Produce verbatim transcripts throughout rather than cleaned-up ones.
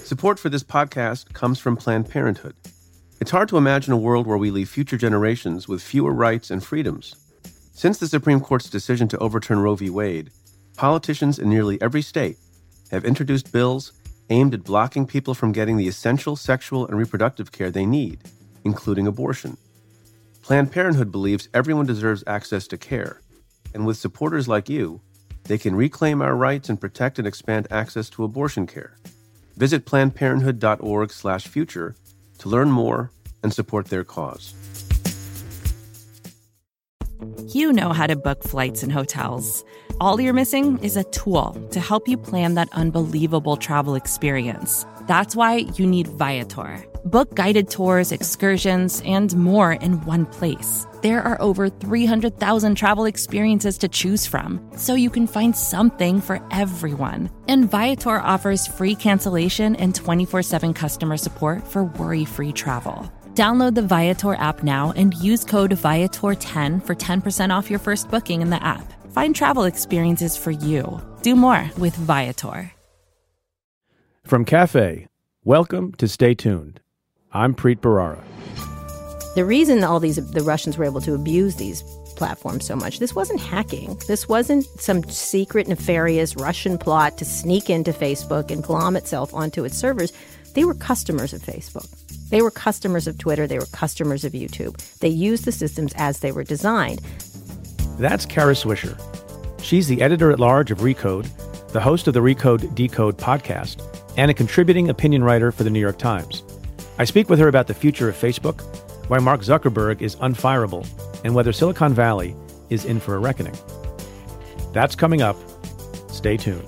Support for this podcast comes from Planned Parenthood. It's hard to imagine a world where we leave future generations with fewer rights and freedoms. Since the Supreme Court's decision to overturn Roe v. Wade, politicians in nearly every state have introduced bills aimed at blocking people from getting the essential sexual and reproductive care they need, including abortion. Planned Parenthood believes everyone deserves access to care, and with supporters like you, they can reclaim our rights and protect and expand access to abortion care. Visit plannedparenthood.org slash future to learn more and support their cause. You know how to book flights and hotels. All you're missing is a tool to help you plan that unbelievable travel experience. That's why you need Viator. Book guided tours, excursions, and more in one place. There are over three hundred thousand travel experiences to choose from, so you can find something for everyone. And Viator offers free cancellation and twenty-four seven customer support for worry-free travel. Download the Viator app now and use code Viator ten for ten percent off your first booking in the app. Find travel experiences for you. Do more with Viator. From Cafe, welcome to Stay Tuned. I'm Preet Bharara. The reason all these the Russians were able to abuse these platforms so much, this wasn't hacking. This wasn't some secret, nefarious Russian plot to sneak into Facebook and glom itself onto its servers. They were customers of Facebook. They were customers of Twitter. They were customers of YouTube. They used the systems as they were designed. That's Kara Swisher. She's the editor-at-large of Recode, the host of the Recode Decode podcast, and a contributing opinion writer for the New York Times. I speak with her about the future of Facebook, why Mark Zuckerberg is unfireable, and whether Silicon Valley is in for a reckoning. That's coming up. Stay tuned.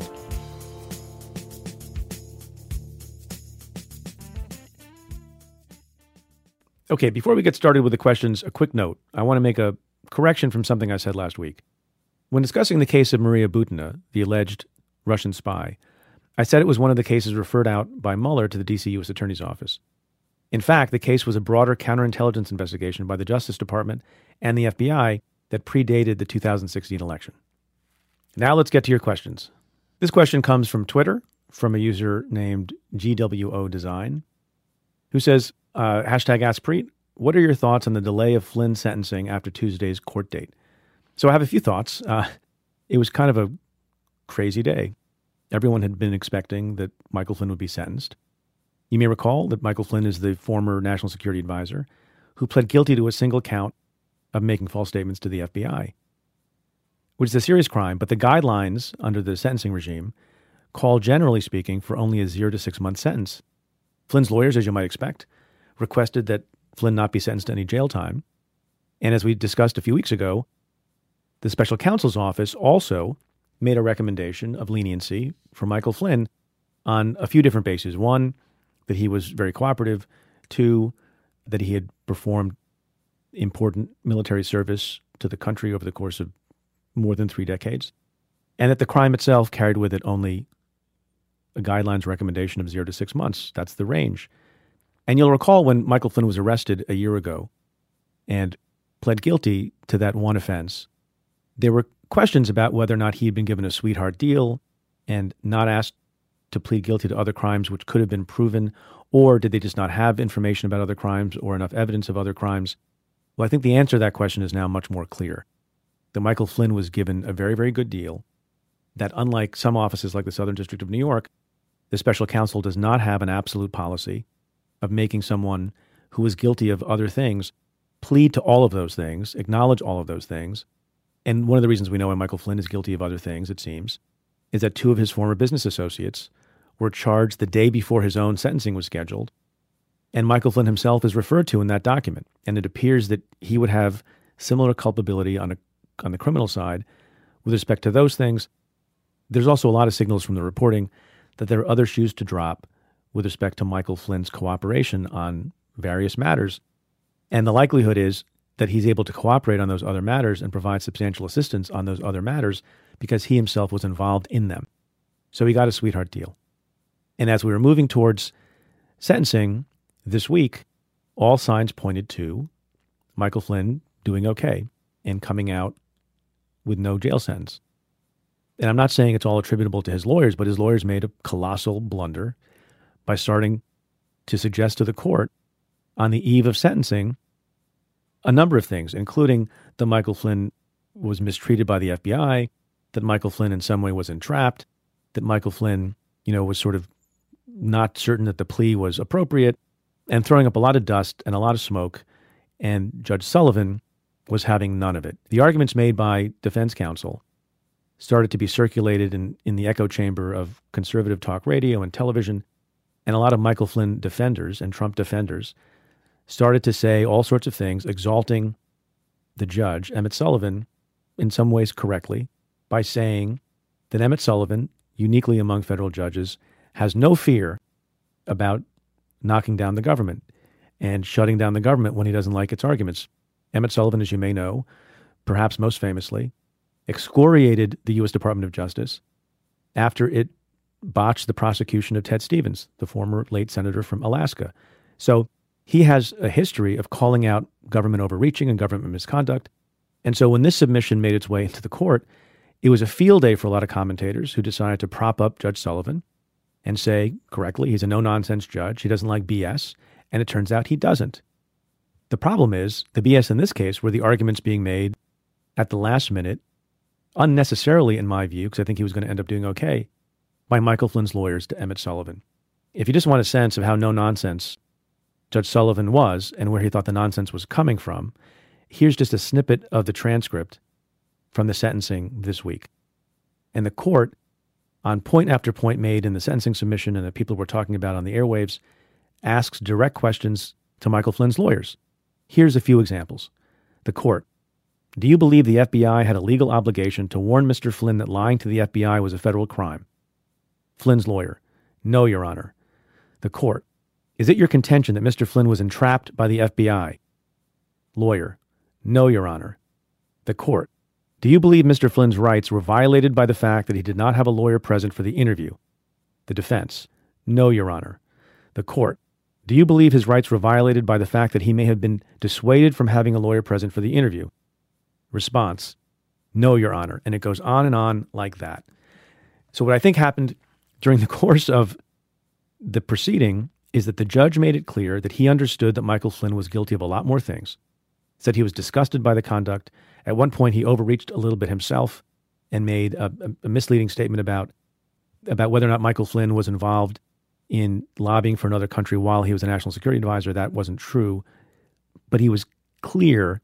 Okay, before we get started with the questions, a quick note. I want to make a correction from something I said last week. When discussing the case of Maria Butina, the alleged Russian spy, I said it was one of the cases referred out by Mueller to the D C U S Attorney's Office. In fact, the case was a broader counterintelligence investigation by the Justice Department and the F B I that predated the two thousand sixteen election. Now let's get to your questions. This question comes from Twitter, from a user named G W O Design, who says, uh, hashtag Ask Preet, what are your thoughts on the delay of Flynn's sentencing after Tuesday's court date? So I have a few thoughts. Uh, it was kind of a crazy day. Everyone had been expecting that Michael Flynn would be sentenced. You may recall that Michael Flynn is the former National Security Advisor who pled guilty to a single count of making false statements to the F B I, which is a serious crime, but the guidelines under the sentencing regime call, generally speaking, for only a zero to six month sentence. Flynn's lawyers, as you might expect, requested that Flynn not be sentenced to any jail time. And as we discussed a few weeks ago, the special counsel's office also made a recommendation of leniency for Michael Flynn on a few different bases. One, that he was very cooperative. Two, that he had performed important military service to the country over the course of more than three decades. And that the crime itself carried with it only a guidelines recommendation of zero to six months. That's the range. And you'll recall when Michael Flynn was arrested a year ago and pled guilty to that one offense, there were questions about whether or not he had been given a sweetheart deal and not asked to plead guilty to other crimes which could have been proven, or did they just not have information about other crimes or enough evidence of other crimes? Well, I think the answer to that question is now much more clear. That Michael Flynn was given a very, very good deal, that unlike some offices like the Southern District of New York, the special counsel does not have an absolute policy of making someone who is guilty of other things plead to all of those things, acknowledge all of those things. And one of the reasons we know why Michael Flynn is guilty of other things, it seems, is that two of his former business associates were charged the day before his own sentencing was scheduled. And Michael Flynn himself is referred to in that document. And it appears that he would have similar culpability on a, on the criminal side with respect to those things. There's also a lot of signals from the reporting that there are other shoes to drop with respect to Michael Flynn's cooperation on various matters. And the likelihood is that he's able to cooperate on those other matters and provide substantial assistance on those other matters because he himself was involved in them. So he got a sweetheart deal. And as we were moving towards sentencing this week, all signs pointed to Michael Flynn doing okay and coming out with no jail sentence. And I'm not saying it's all attributable to his lawyers, but his lawyers made a colossal blunder by starting to suggest to the court on the eve of sentencing a number of things, including that Michael Flynn was mistreated by the F B I, that Michael Flynn in some way was entrapped, that Michael Flynn, you know, was sort of not certain that the plea was appropriate, and throwing up a lot of dust and a lot of smoke. And Judge Sullivan was having none of it. The arguments made by defense counsel started to be circulated in, in the echo chamber of conservative talk radio and television, and a lot of Michael Flynn defenders and Trump defenders started to say all sorts of things, exalting the judge, Emmett Sullivan, in some ways correctly, by saying that Emmett Sullivan, uniquely among federal judges, has no fear about knocking down the government and shutting down the government when he doesn't like its arguments. Emmett Sullivan, as you may know, perhaps most famously, excoriated the U S Department of Justice after it botched the prosecution of Ted Stevens, the former late senator from Alaska. So he has a history of calling out government overreaching and government misconduct. And so when this submission made its way into the court, it was a field day for a lot of commentators who decided to prop up Judge Sullivan and say, correctly, he's a no-nonsense judge. He doesn't like B S. And it turns out he doesn't. The problem is, the B S in this case were the arguments being made at the last minute, unnecessarily in my view, because I think he was going to end up doing okay, by Michael Flynn's lawyers to Emmett Sullivan. If you just want a sense of how no-nonsense Judge Sullivan was and where he thought the nonsense was coming from, here's just a snippet of the transcript from the sentencing this week. And the court, on point after point made in the sentencing submission and that people were talking about on the airwaves, asks direct questions to Michael Flynn's lawyers. Here's a few examples. The court: do you believe the F B I had a legal obligation to warn Mister Flynn that lying to the F B I was a federal crime? Flynn's lawyer: no, Your Honor. The court: is it your contention that Mister Flynn was entrapped by the F B I? Lawyer: no, Your Honor. The court: do you believe Mister Flynn's rights were violated by the fact that he did not have a lawyer present for the interview? The defense: no, Your Honor. The court: do you believe his rights were violated by the fact that he may have been dissuaded from having a lawyer present for the interview? Response: no, Your Honor. And it goes on and on like that. So what I think happened during the course of the proceeding is that the judge made it clear that he understood that Michael Flynn was guilty of a lot more things. Said he was disgusted by the conduct. At one point, he overreached a little bit himself and made a, a misleading statement about, about whether or not Michael Flynn was involved in lobbying for another country while he was a national security advisor. That wasn't true. But he was clear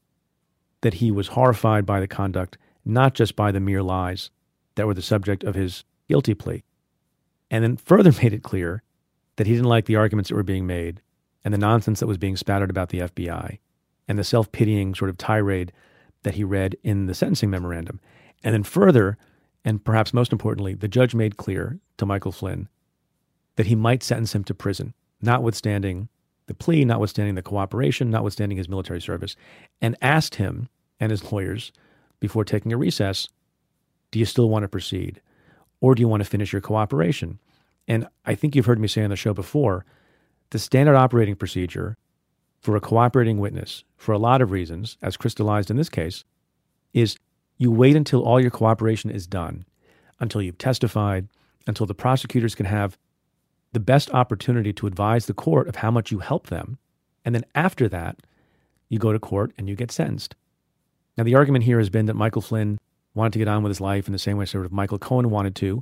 that he was horrified by the conduct, not just by the mere lies that were the subject of his guilty plea. And then further made it clear that he didn't like the arguments that were being made and the nonsense that was being spattered about the F B I and the self-pitying sort of tirade that he read in the sentencing memorandum. And then further, and perhaps most importantly, the judge made clear to Michael Flynn that he might sentence him to prison, notwithstanding the plea, notwithstanding the cooperation, notwithstanding his military service, and asked him and his lawyers before taking a recess, do you still want to proceed? Or do you want to finish your cooperation? And I think you've heard me say on the show before, the standard operating procedure for a cooperating witness, for a lot of reasons, as crystallized in this case, is you wait until all your cooperation is done, until you've testified, until the prosecutors can have the best opportunity to advise the court of how much you help them. And then after that, you go to court and you get sentenced. Now, the argument here has been that Michael Flynn wanted to get on with his life in the same way sort of Michael Cohen wanted to.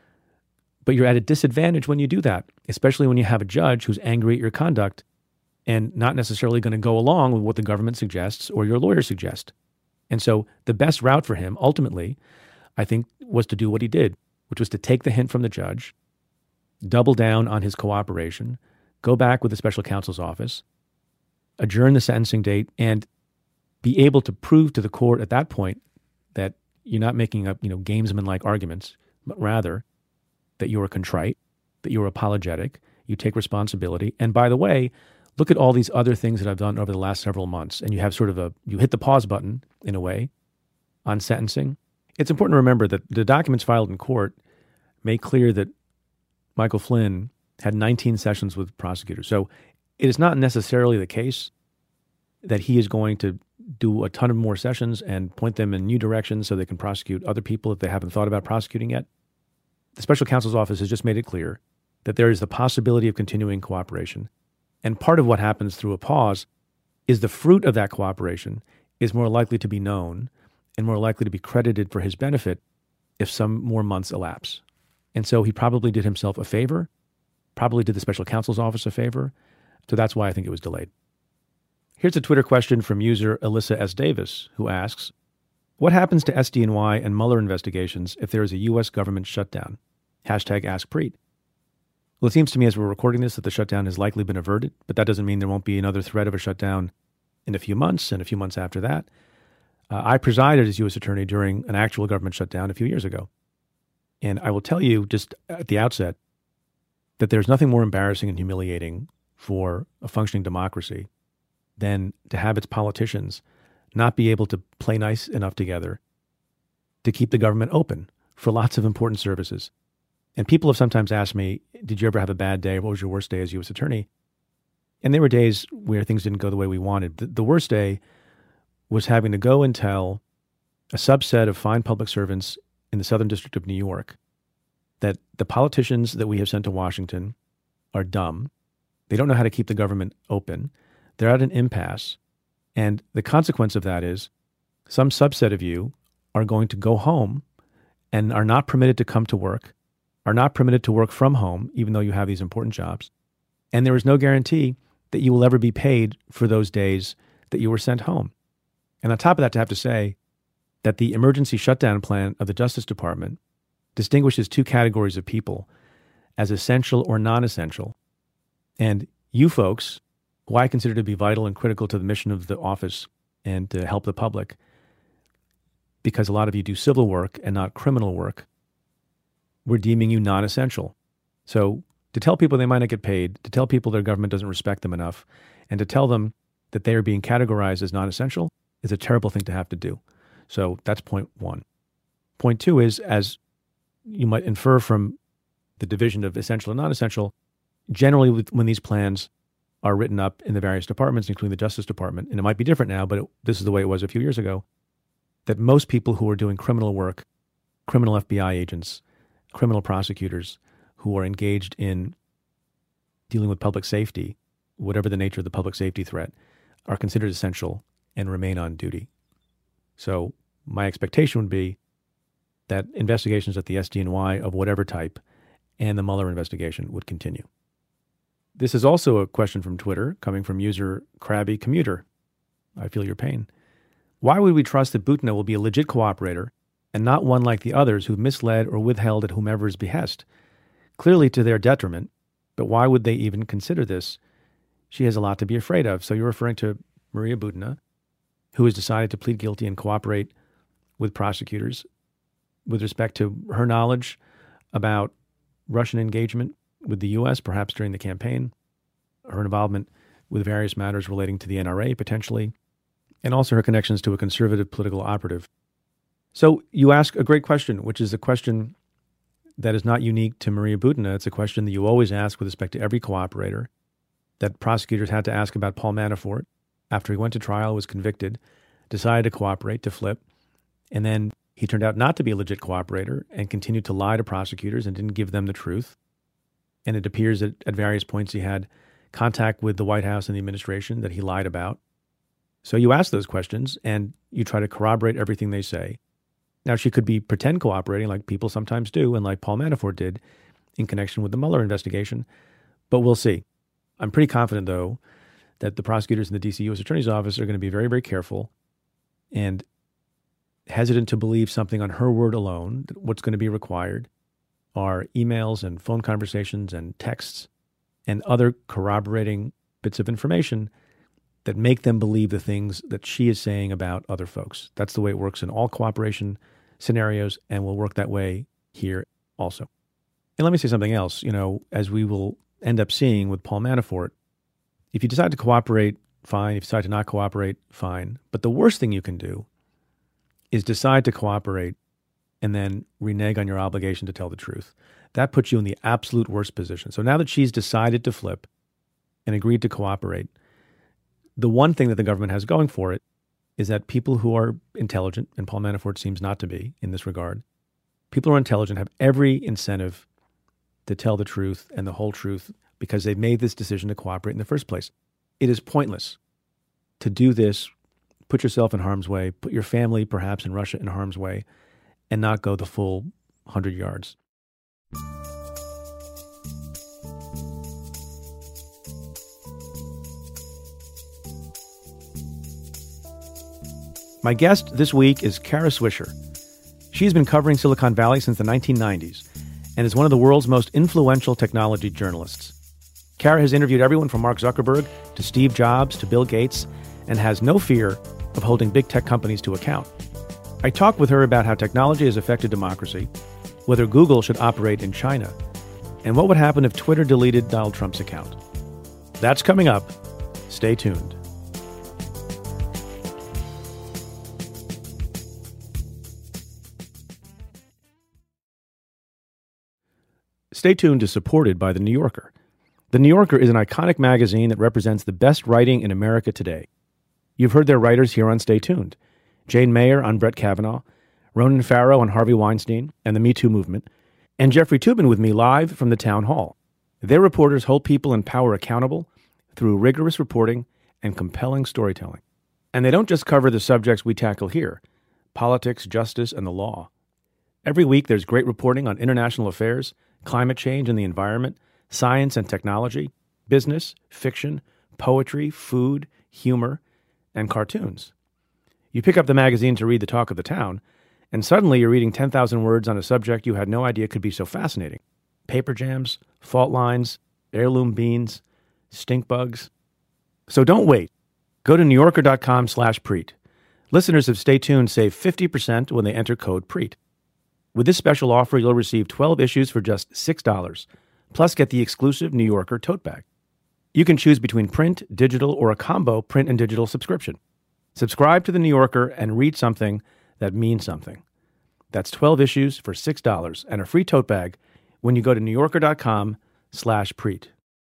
But you're at a disadvantage when you do that, especially when you have a judge who's angry at your conduct and not necessarily going to go along with what the government suggests or your lawyer suggests. And so the best route for him, ultimately, I think, was to do what he did, which was to take the hint from the judge, double down on his cooperation, go back with the special counsel's office, adjourn the sentencing date, and be able to prove to the court at that point that you're not making up, you know, gamesman-like arguments, but rather that you are contrite, that you're apologetic, you take responsibility. And by the way, look at all these other things that I've done over the last several months. And you have sort of a, you hit the pause button in a way on sentencing. It's important to remember that the documents filed in court make clear that Michael Flynn had nineteen sessions with prosecutors. So it is not necessarily the case that he is going to do a ton of more sessions and point them in new directions so they can prosecute other people if they haven't thought about prosecuting yet. The special counsel's office has just made it clear that there is the possibility of continuing cooperation. And part of what happens through a pause is the fruit of that cooperation is more likely to be known and more likely to be credited for his benefit if some more months elapse. And so he probably did himself a favor, probably did the special counsel's office a favor. So that's why I think it was delayed. Here's a Twitter question from user Alyssa S. Davis, who asks, what happens to S D N Y and Mueller investigations if there is a U S government shutdown? Hashtag AskPreet. Well, it seems to me as we're recording this that the shutdown has likely been averted, but that doesn't mean there won't be another threat of a shutdown in a few months and a few months after that. Uh, I presided as U S attorney during an actual government shutdown a few years ago. And I will tell you just at the outset that there's nothing more embarrassing and humiliating for a functioning democracy than to have its politicians not be able to play nice enough together to keep the government open for lots of important services. And people have sometimes asked me, did you ever have a bad day? What was your worst day as U S attorney? And there were days where things didn't go the way we wanted. The, the worst day was having to go and tell a subset of fine public servants in the Southern District of New York that the politicians that we have sent to Washington are dumb. They don't know how to keep the government open. They're at an impasse. And the consequence of that is some subset of you are going to go home and are not permitted to come to work, are not permitted to work from home, even though you have these important jobs. And there is no guarantee that you will ever be paid for those days that you were sent home. And on top of that, to have to say that the emergency shutdown plan of the Justice Department distinguishes two categories of people as essential or non-essential. And you folks, who I consider to be vital and critical to the mission of the office and to help the public, because a lot of you do civil work and not criminal work, we're deeming you non-essential. So to tell people they might not get paid, to tell people their government doesn't respect them enough, and to tell them that they are being categorized as non-essential is a terrible thing to have to do. So that's point one. Point two is, as you might infer from the division of essential and non-essential, generally when these plans are written up in the various departments, including the Justice Department, and it might be different now, but it, this is the way it was a few years ago, that most people who are doing criminal work, criminal F B I agents, criminal prosecutors who are engaged in dealing with public safety, whatever the nature of the public safety threat, are considered essential and remain on duty. So my expectation would be that investigations at the S D N Y of whatever type and the Mueller investigation would continue. This is also a question from Twitter coming from user Krabby Commuter. I feel your pain. Why would we trust that Butina will be a legit cooperator and not one like the others who misled or withheld at whomever's behest? Clearly to their detriment, but why would they even consider this? She has a lot to be afraid of. So you're referring to Maria Butina, who has decided to plead guilty and cooperate with prosecutors with respect to her knowledge about Russian engagement with the U S, perhaps during the campaign, her involvement with various matters relating to the N R A potentially, and also her connections to a conservative political operative. So you ask a great question, which is a question that is not unique to Maria Butina. It's a question that you always ask with respect to every cooperator, that prosecutors had to ask about Paul Manafort after he went to trial, was convicted, decided to cooperate, to flip, and then he turned out not to be a legit cooperator and continued to lie to prosecutors and didn't give them the truth. And it appears that at various points he had contact with the White House and the administration that he lied about. So you ask those questions and you try to corroborate everything they say. Now, she could be pretend cooperating like people sometimes do and like Paul Manafort did in connection with the Mueller investigation, but we'll see. I'm pretty confident, though, that the prosecutors in the D C U S Attorney's Office are going to be very, very careful and hesitant to believe something on her word alone. What's going to be required are emails and phone conversations and texts and other corroborating bits of information that make them believe the things that she is saying about other folks. That's the way it works in all cooperation scenarios and will work that way here also. And let me say something else. You know, as we will end up seeing with Paul Manafort, if you decide to cooperate, fine. If you decide to not cooperate, fine. But the worst thing you can do is decide to cooperate and then renege on your obligation to tell the truth. That puts you in the absolute worst position. So now that she's decided to flip and agreed to cooperate, the one thing that the government has going for it is that people who are intelligent, and Paul Manafort seems not to be in this regard, people who are intelligent have every incentive to tell the truth and the whole truth because they made this decision to cooperate in the first place. It is pointless to do this, put yourself in harm's way, put your family perhaps in Russia in harm's way, and not go the full one hundred yards. My guest this week is Kara Swisher. She's been covering Silicon Valley since the nineteen nineties and is one of the world's most influential technology journalists. Kara has interviewed everyone from Mark Zuckerberg to Steve Jobs to Bill Gates and has no fear of holding big tech companies to account. I talked with her about how technology has affected democracy, whether Google should operate in China, and what would happen if Twitter deleted Donald Trump's account. That's coming up. Stay tuned. Stay Tuned is supported by The New Yorker. The New Yorker is an iconic magazine that represents the best writing in America today. You've heard their writers here on Stay Tuned. Jane Mayer on Brett Kavanaugh, Ronan Farrow on Harvey Weinstein and the Me Too movement, and Jeffrey Toobin with me live from the town hall. Their reporters hold people in power accountable through rigorous reporting and compelling storytelling. And they don't just cover the subjects we tackle here, politics, justice, and the law. Every week there's great reporting on international affairs, climate change and the environment, science and technology, business, fiction, poetry, food, humor, and cartoons. You pick up the magazine to read the talk of the town, and suddenly you're reading ten thousand words on a subject you had no idea could be so fascinating. Paper jams, fault lines, heirloom beans, stink bugs. So don't wait. Go to newyorker.com slash Preet. Listeners of Stay Tuned save fifty percent when they enter code Preet. With this special offer, you'll receive twelve issues for just six dollars, plus get the exclusive New Yorker tote bag. You can choose between print, digital, or a combo print and digital subscription. Subscribe to The New Yorker and read something that means something. That's twelve issues for six dollars and a free tote bag when you go to newyorker.com slash Preet.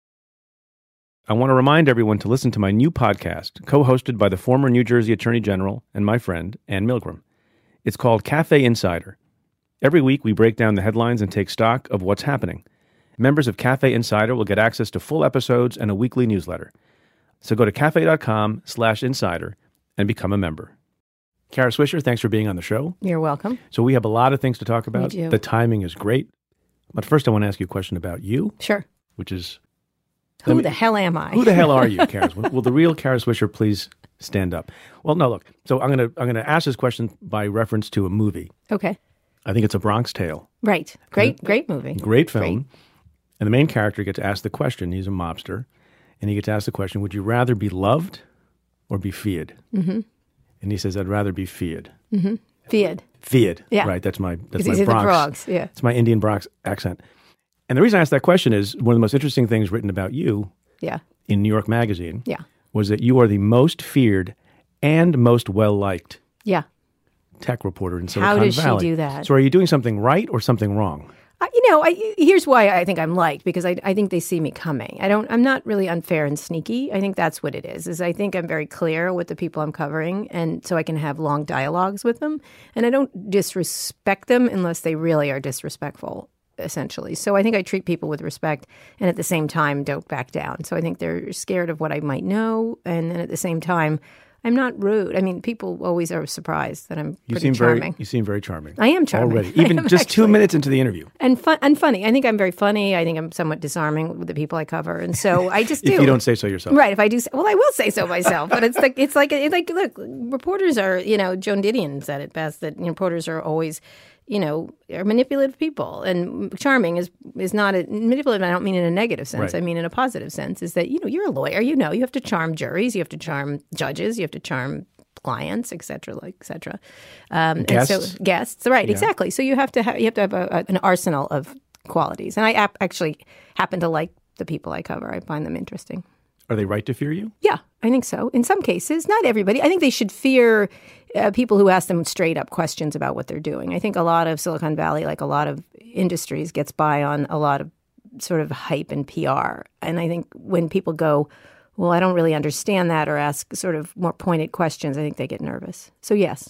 I want to remind everyone to listen to my new podcast, co-hosted by the former New Jersey Attorney General and my friend, Ann Milgram. It's called Cafe Insider. Every week, we break down the headlines and take stock of what's happening. Members of Cafe Insider will get access to full episodes and a weekly newsletter. So go to cafe.com slash insider and become a member. Kara Swisher, thanks for being on the show. You're welcome. So we have a lot of things to talk about. We do. The timing is great. But first, I want to ask you a question about you. Sure. Which is... Who me, the hell am I? Who the hell are you, Kara? Will the real Kara Swisher please stand up? Well, no, look. So I'm going to I'm going to ask this question by reference to a movie. Okay. I think it's A Bronx Tale. Right. Great, great movie. Great film. Great. And the main character gets asked the question. He's a mobster. And he gets asked the question, would you rather be loved or be feared? Mm-hmm. And he says, I'd rather be feared. Mm-hmm. Feared. Feared. Yeah. Right. That's my that's my These are Bronx. the Bronx. Yeah. It's my Indian Bronx accent. And the reason I asked that question is one of the most interesting things written about you Yeah. in New York Magazine Yeah. was that you are the most feared and most well-liked Yeah. tech reporter in Silicon How does Valley. she do that? So are you doing something right or something wrong? I, you know, I, here's why I think I'm liked, because I, I think they see me coming. I don't. I'm not really unfair and sneaky. I think that's what it is. Is I think I'm very clear with the people I'm covering, and so I can have long dialogues with them, and I don't disrespect them unless they really are disrespectful, essentially. So I think I treat people with respect, and at the same time don't back down. So I think they're scared of what I might know, and then at the same time, I'm not rude. I mean, people always are surprised that I'm You pretty seem charming. very you seem very charming. I am charming. Already. Even am just two actually. minutes into the interview. And fun and funny. I think I'm very funny. I think I'm somewhat disarming with the people I cover, and so I just do. If you don't say so yourself. Right. If I do, say, well, I will say so myself. But it's like it's like it's like look, reporters are, you know, Joan Didion said it best, that you know, reporters are always, you know, are manipulative people, and charming is is not a manipulative. I don't mean in a negative sense. Right. I mean in a positive sense. Is that, you know, you're a lawyer. You know, you have to charm juries. You have to charm judges. You have to charm clients, et cetera, like et cetera. Um, Guests. And so guests, right? Yeah. Exactly. So you have to have you have to have a, a, an arsenal of qualities, and I ap- actually happen to like the people I cover. I find them interesting. Are they right to fear you? Yeah, I think so. In some cases, not everybody. I think they should fear uh, people who ask them straight up questions about what they're doing. I think a lot of Silicon Valley, like a lot of industries, gets by on a lot of sort of hype and P R. And I think when people go, well, I don't really understand that, or ask sort of more pointed questions, I think they get nervous. So yes.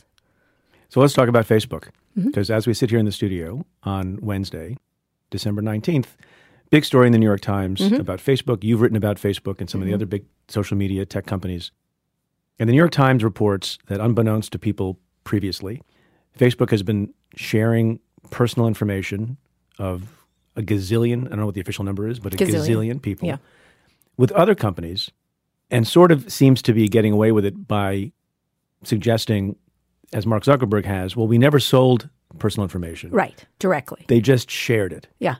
So let's talk about Facebook. Mm-hmm. Because as we sit here in the studio on Wednesday, December nineteenth, Big story in the New York Times Mm-hmm. about Facebook. You've written about Facebook and some of the other big social media tech companies. And the New York Times reports that unbeknownst to people previously, Facebook has been sharing personal information of a gazillion, I don't know what the official number is, but a Gazillion. gazillion people Yeah. with other companies, and sort of seems to be getting away with it by suggesting, as Mark Zuckerberg has, well, we never sold personal information. Right, directly. They just shared it. Yeah.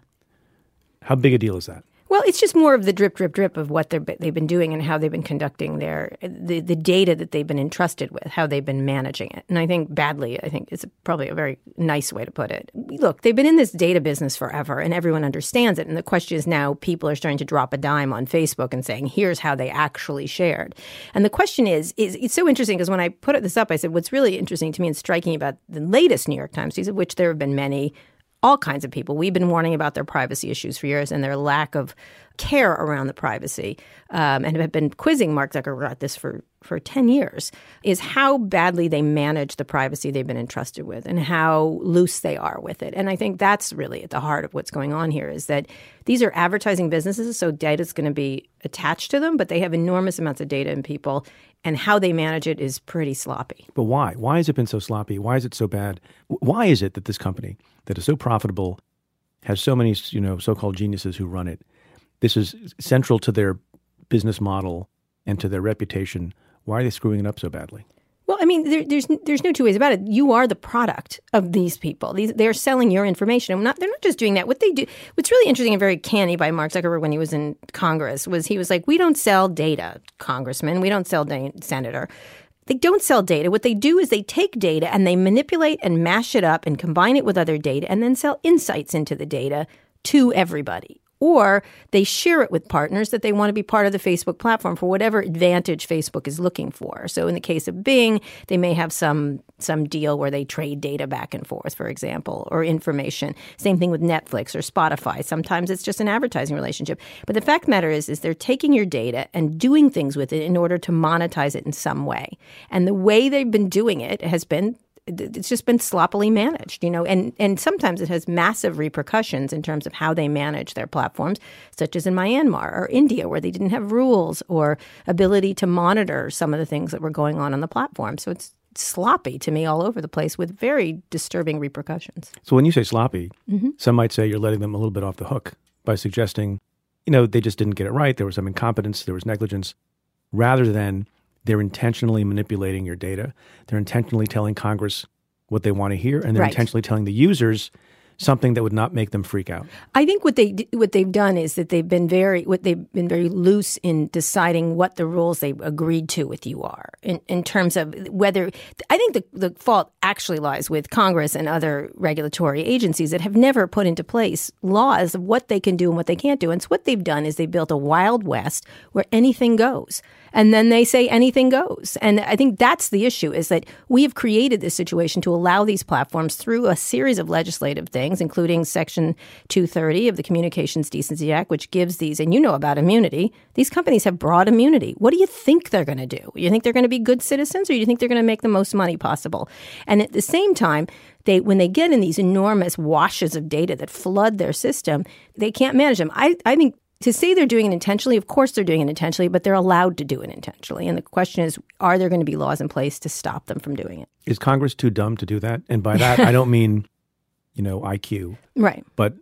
How big a deal is that? Well, it's just more of the drip, drip, drip of what they're, they've been doing and how they've been conducting their the, the data that they've been entrusted with, how they've been managing it. And I think badly, I think it's probably a very nice way to put it. Look, they've been in this data business forever and everyone understands it. And the question is now people are starting to drop a dime on Facebook and saying, here's how they actually shared. And the question is, is it's so interesting because when I put this up, I said, what's really interesting to me and striking about the latest New York Times piece, of which there have been many, all kinds of people. We've been warning about their privacy issues for years and their lack of care around the privacy, um, and have been quizzing Mark Zuckerberg about this for, for ten years, is how badly they manage the privacy they've been entrusted with and how loose they are with it. And I think that's really at the heart of what's going on here is that these are advertising businesses, so data is going to be attached to them, but they have enormous amounts of data in people, and how they manage it is pretty sloppy. But why? Why has it been so sloppy? Why is it so bad? Why is it that this company that is so profitable has so many, you know, so-called geniuses who run it? This is central to their business model and to their reputation. Why are they screwing it up so badly? Well, I mean, there, there's there's no two ways about it. You are the product of these people. These, they're selling your information. And not, they're not just doing that. What they do, what's really interesting and very canny by Mark Zuckerberg when he was in Congress was he was like, we don't sell data, Congressman. We don't sell data, Senator. They don't sell data. What they do is they take data and they manipulate and mash it up and combine it with other data and then sell insights into the data to everybody. Or they share it with partners that they want to be part of the Facebook platform for whatever advantage Facebook is looking for. So in the case of Bing, they may have some some deal where they trade data back and forth, for example, or information. Same thing with Netflix or Spotify. Sometimes it's just an advertising relationship. But the fact of the matter is, is they're taking your data and doing things with it in order to monetize it in some way. And the way they've been doing it has been it's just been sloppily managed, you know, and, and sometimes it has massive repercussions in terms of how they manage their platforms, such as in Myanmar or India, where they didn't have rules or ability to monitor some of the things that were going on on the platform. So it's sloppy to me all over the place with very disturbing repercussions. So when you say sloppy, Mm-hmm. some might say you're letting them a little bit off the hook by suggesting, you know, they just didn't get it right. There was some incompetence. There was negligence, rather than they're intentionally manipulating your data. They're intentionally telling Congress what they want to hear, and they're Right. intentionally telling the users something that would not make them freak out. I think what they what they've done is that they've been very what they've been very loose in deciding what the rules they agreed to with you are in, in terms of whether I think the the fault actually lies with Congress and other regulatory agencies that have never put into place laws of what they can do and what they can't do. And so what they've done is they built a Wild West where anything goes. And then they say anything goes. And I think that's the issue, is that we have created this situation to allow these platforms through a series of legislative things, including Section two thirty of the Communications Decency Act, which gives these, and you know about immunity, these companies have broad immunity. What do you think they're going to do? You think they're going to be good citizens, or do you think they're going to make the most money possible? And at the same time, They, when they get in these enormous washes of data that flood their system, they can't manage them. I, I think to say they're doing it intentionally, of course they're doing it intentionally, but they're allowed to do it intentionally. And the question is, are there going to be laws in place to stop them from doing it? Is Congress too dumb to do that? And by that, I don't mean, you know, I Q, Right. but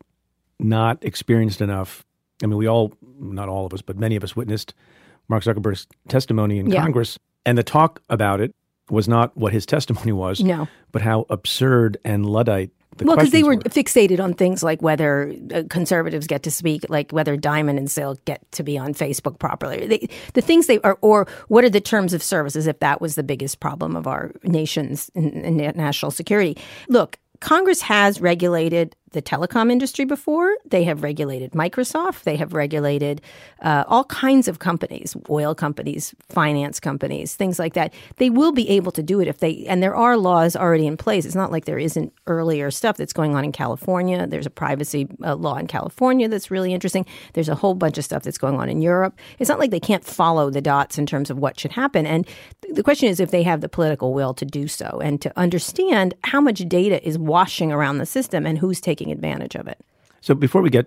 not experienced enough. I mean, we all, not all of us, but many of us witnessed Mark Zuckerberg's testimony in Yeah. Congress, and the talk about it was not what his testimony was, No. but how absurd and Luddite the Well, because they questions were fixated on things like whether uh, conservatives get to speak, like whether Diamond and Silk get to be on Facebook properly. They, the things they are, or what are the terms of service, as if that was the biggest problem of our nation's in, in national security. Look, Congress has regulated the telecom industry before. They have regulated Microsoft. They have regulated uh, all kinds of companies, oil companies, finance companies, things like that. They will be able to do it if they, and there are laws already in place. It's not like there isn't earlier stuff that's going on in California. There's a privacy uh, law in California that's really interesting. There's a whole bunch of stuff that's going on in Europe. It's not like they can't follow the dots in terms of what should happen. And th- the question is if they have the political will to do so and to understand how much data is washing around the system and who's taking advantage of it. So before we get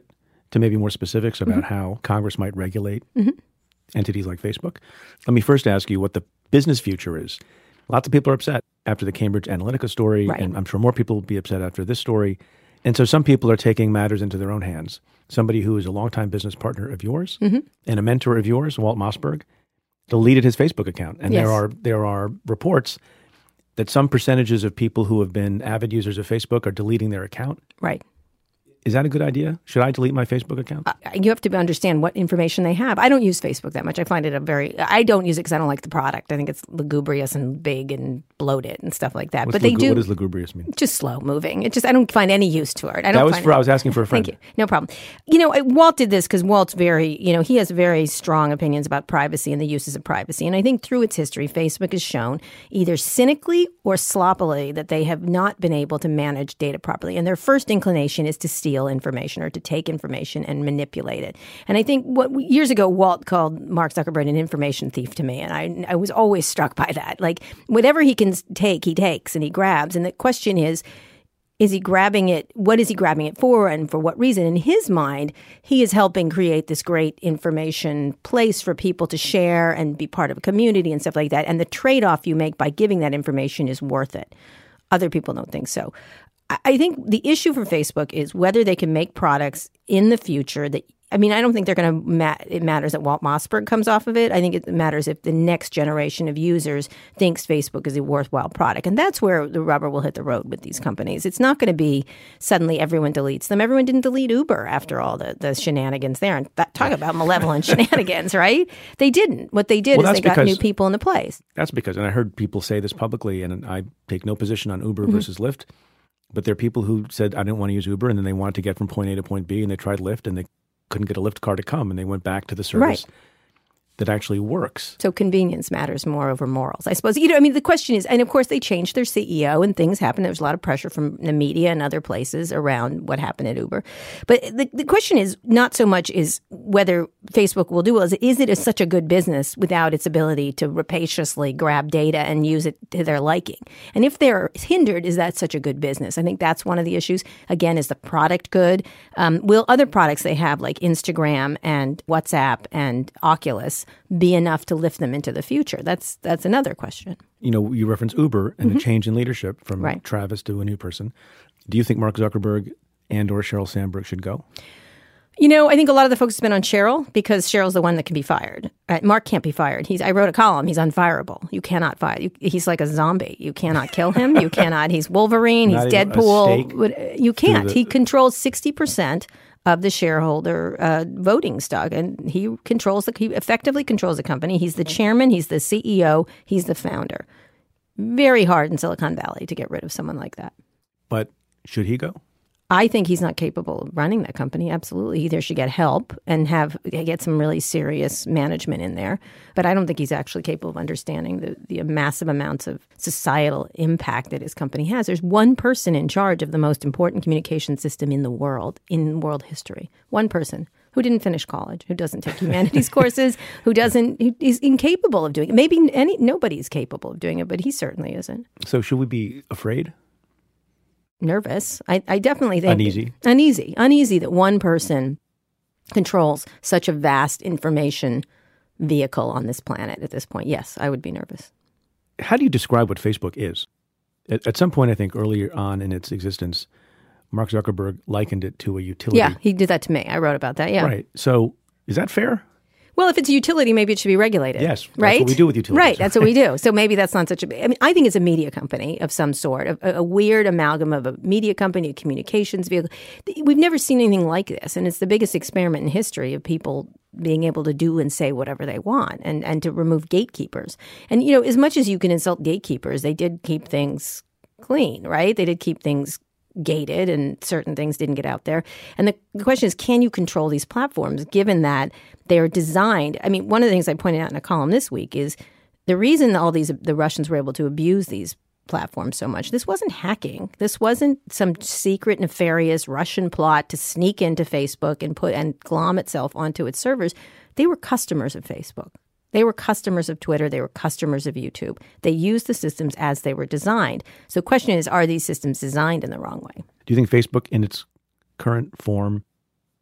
to maybe more specifics about mm-hmm. how Congress might regulate mm-hmm. entities like Facebook. Let me first ask you what the business future is. Lots of people are upset after the Cambridge Analytica story, right. and I'm sure more people will be upset after this story. And so some people are taking matters into their own hands. Somebody who is a longtime business partner of yours mm-hmm. and a mentor of yours, Walt Mossberg, deleted his Facebook account. And yes. there are there are reports that some percentages of people who have been avid users of Facebook are deleting their account. Right. Is that a good idea? Should I delete my Facebook account? Uh, you have to understand what information they have. I don't use Facebook that much. I find it a very, I don't use it because I don't like the product. I think it's lugubrious and big and bloated and stuff like that. What's but they lugu- do. What does lugubrious mean? Just slow moving. It just, I don't find any use to it. I don't that was find for, it, I was asking for a friend. Thank you. No problem. You know, Walt did this because Walt's very, you know, he has very strong opinions about privacy and the uses of privacy. And I think through its history, Facebook has shown either cynically or sloppily that they have not been able to manage data properly. And their first inclination is to steal information or to take information and manipulate it. And I think what years ago, Walt called Mark Zuckerberg an information thief to me. And I, I was always struck by that. Like whatever he can take, he takes and he grabs. And the question is, is he grabbing it? What is he grabbing it for and for what reason? In his mind, he is helping create this great information place for people to share and be part of a community and stuff like that. And the trade-off you make by giving that information is worth it. Other people don't think so. I think the issue for Facebook is whether they can make products in the future that, I mean, I don't think they're going to, ma- it matters that Walt Mossberg comes off of it. I think it matters if the next generation of users thinks Facebook is a worthwhile product. And that's where the rubber will hit the road with these companies. It's not going to be suddenly everyone deletes them. Everyone didn't delete Uber after all the, the shenanigans there. And that, talk about malevolent shenanigans, right? They didn't. What they did well, is they got new people in the place. That's because, and I heard people say this publicly, and I take no position on Uber mm-hmm. versus Lyft. But there are people who said, I didn't want to use Uber, and then they wanted to get from point A to point B, and they tried Lyft, and they couldn't get a Lyft car to come, and they went back to the service right. that actually works. So convenience matters more over morals, I suppose. You know, I mean, the question is, and of course they changed their C E O and things happened. There was a lot of pressure from the media and other places around what happened at Uber. But the, the question is not so much is whether Facebook will do well, is, is it a, such a good business without its ability to rapaciously grab data and use it to their liking? And if they're hindered, is that such a good business? I think that's one of the issues. Again, is the product good? Um, will other products they have like Instagram and WhatsApp and Oculus be enough to lift them into the future? That's that's another question. You know, you reference Uber and mm-hmm. the change in leadership from right. Travis to a new person. Do you think Mark Zuckerberg and or Sheryl Sandberg should go? You know, I think a lot of the focus has been on Sheryl because Sheryl's the one that can be fired. Uh, Mark can't be fired. He's. I wrote a column. He's unfireable. You cannot fire. You, he's like a zombie. You cannot kill him. You cannot. He's Wolverine. He's Deadpool. You can't. The, he controls sixty percent of the shareholder uh, voting stock, and he controls the. He effectively controls the company. He's the chairman. He's the C E O. He's the founder. Very hard in Silicon Valley to get rid of someone like that. But should he go? I think he's not capable of running that company. Absolutely. He either should get help and have get some really serious management in there. But I don't think he's actually capable of understanding the, the massive amounts of societal impact that his company has. There's one person in charge of the most important communication system in the world, in world history. One person who didn't finish college, who doesn't take humanities courses, who doesn't, who is incapable of doing it. Maybe any nobody's capable of doing it, but he certainly isn't. So should we be afraid? Nervous. I, I definitely think uneasy. Uneasy. Uneasy that one person controls such a vast information vehicle on this planet at this point. Yes, I would be nervous. How do you describe what Facebook is? At, at some point, I think earlier on in its existence, Mark Zuckerberg likened it to a utility. Yeah, he did that to me. I wrote about that. Yeah. Right. So is that fair? Well, if it's a utility, maybe it should be regulated. Yes, that's right? what we do with utilities. Right, that's what we do. So maybe that's not such a... I mean, I think it's a media company of some sort, a, a weird amalgam of a media company, a communications vehicle. We've never seen anything like this, and it's the biggest experiment in history of people being able to do and say whatever they want and, and to remove gatekeepers. And, you know, as much as you can insult gatekeepers, they did keep things clean, right? They did keep things gated and certain things didn't get out there. And the, the question is, can you control these platforms given that they're designed? I mean, one of the things I pointed out in a column this week is the reason all these the Russians were able to abuse these platforms so much. This wasn't hacking. This wasn't some secret, nefarious Russian plot to sneak into Facebook and put and glom itself onto its servers. They were customers of Facebook. They were customers of Twitter. They were customers of YouTube. They used the systems as they were designed. So the question is, are these systems designed in the wrong way? Do you think Facebook in its current form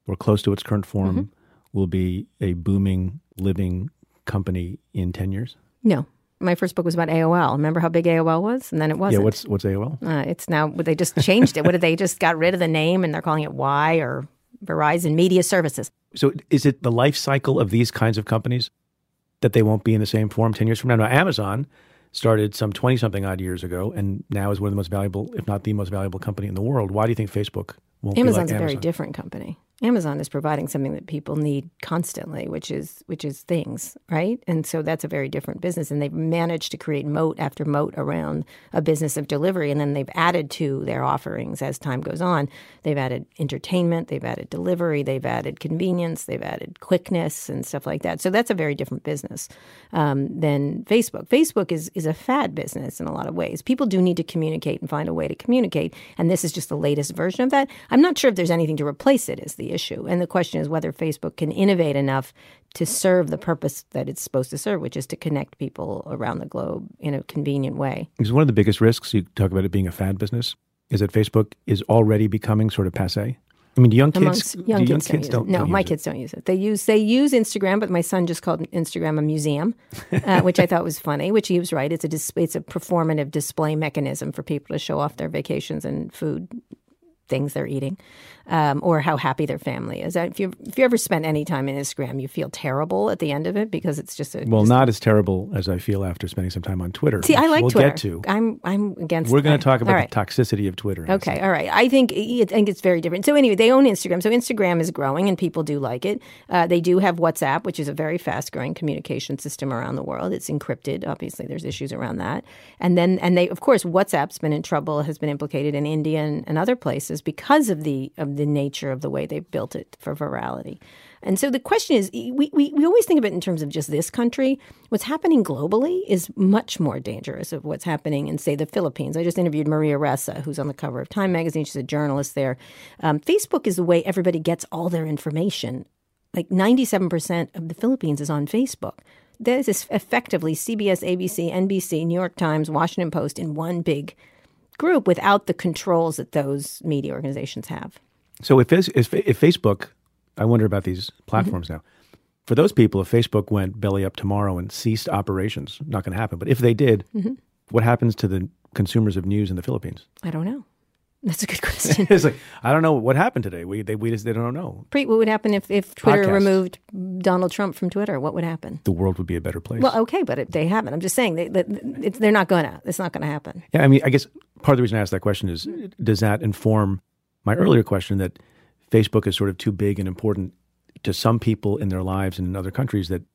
or close to its current form, Mm-hmm. will be a booming, living company in ten years? No. My first book was about A O L. Remember how big A O L was? And then it wasn't. Yeah, what's what's A O L? Uh, it's now, they just changed it. What did they just got rid of the name and they're calling it Y or Verizon Media Services. So is it the life cycle of these kinds of companies that they won't be in the same form ten years from now? Now, Amazon started some twenty-something odd years ago and now is one of the most valuable, if not the most valuable company in the world. Why do you think Facebook won't Amazon's be like Amazon? a very different company. Amazon is providing something that people need constantly, which is which is things, right? And so that's a very different business. And they've managed to create moat after moat around a business of delivery. And then they've added to their offerings as time goes on. They've added entertainment, they've added delivery, they've added convenience, they've added quickness and stuff like that. So that's a very different business um, than Facebook. Facebook is is a fad business in a lot of ways. People do need to communicate and find a way to communicate. And this is just the latest version of that. I'm not sure if there's anything to replace it is the issue. And the question is whether Facebook can innovate enough to serve the purpose that it's supposed to serve, which is to connect people around the globe in a convenient way. Because one of the biggest risks, you talk about it being a fad business, is that Facebook is already becoming sort of passé. I mean, do young kids, Amongst young do young kids, kids don't, don't, use it. No, don't my use kids don't use it. They use they use Instagram, but my son just called Instagram a museum, uh, which I thought was funny. Which he was right. It's a dis- it's a performative display mechanism for people to show off their vacations and food things they're eating, um, or how happy their family is. If you if you ever spent any time in Instagram, you feel terrible at the end of it because it's just a Well, just, not as terrible as I feel after spending some time on Twitter. See, I like we'll Twitter. Get to. I'm I'm against. We're going to talk all about right. the toxicity of Twitter. Okay, all right. I think I think it's very different. So anyway, they own Instagram. So Instagram is growing, and people do like it. Uh, they do have WhatsApp, which is a very fast-growing communication system around the world. It's encrypted. Obviously, there's issues around that. And then, and they, of course, WhatsApp's been in trouble, has been implicated in India and, and other places because of the of the nature of the way they've built it for virality. And so the question is, we, we, we always think of it in terms of just this country. What's happening globally is much more dangerous of what's happening in, say, the Philippines. I just interviewed Maria Ressa, who's on the cover of Time magazine. She's a journalist there. Um, Facebook is the way everybody gets all their information. Like ninety-seven percent of the Philippines is on Facebook. That is effectively C B S, A B C, N B C, New York Times, Washington Post in one big group without the controls that those media organizations have. So if, if, if Facebook, I wonder about these platforms mm-hmm. now. For those people, if Facebook went belly up tomorrow and ceased operations, not going to happen. But if they did, mm-hmm. what happens to the consumers of news in the Philippines? I don't know. That's a good question. It's like, I don't know what happened today. We they we just they don't know. Preet, what would happen if, if Twitter Podcasts. removed Donald Trump from Twitter? What would happen? The world would be a better place. Well, okay, but if they haven't. I'm just saying they, they, it's, they're not going to. It's not going to happen. Yeah, I mean, I guess part of the reason I asked that question is, does that inform my earlier question that Facebook is sort of too big and important to some people in their lives and in other countries that,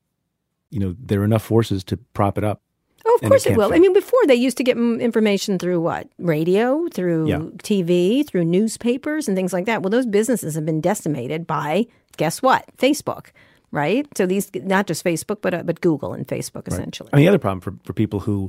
you know, there are enough forces to prop it up? Oh, of course it it will. fail. I mean, before they used to get information through what? Radio, through Yeah. T V, through newspapers and things like that. Well, those businesses have been decimated by, guess what? Facebook, right? So these, not just Facebook, but uh, but Google and Facebook, essentially. I mean, the other problem for, for people who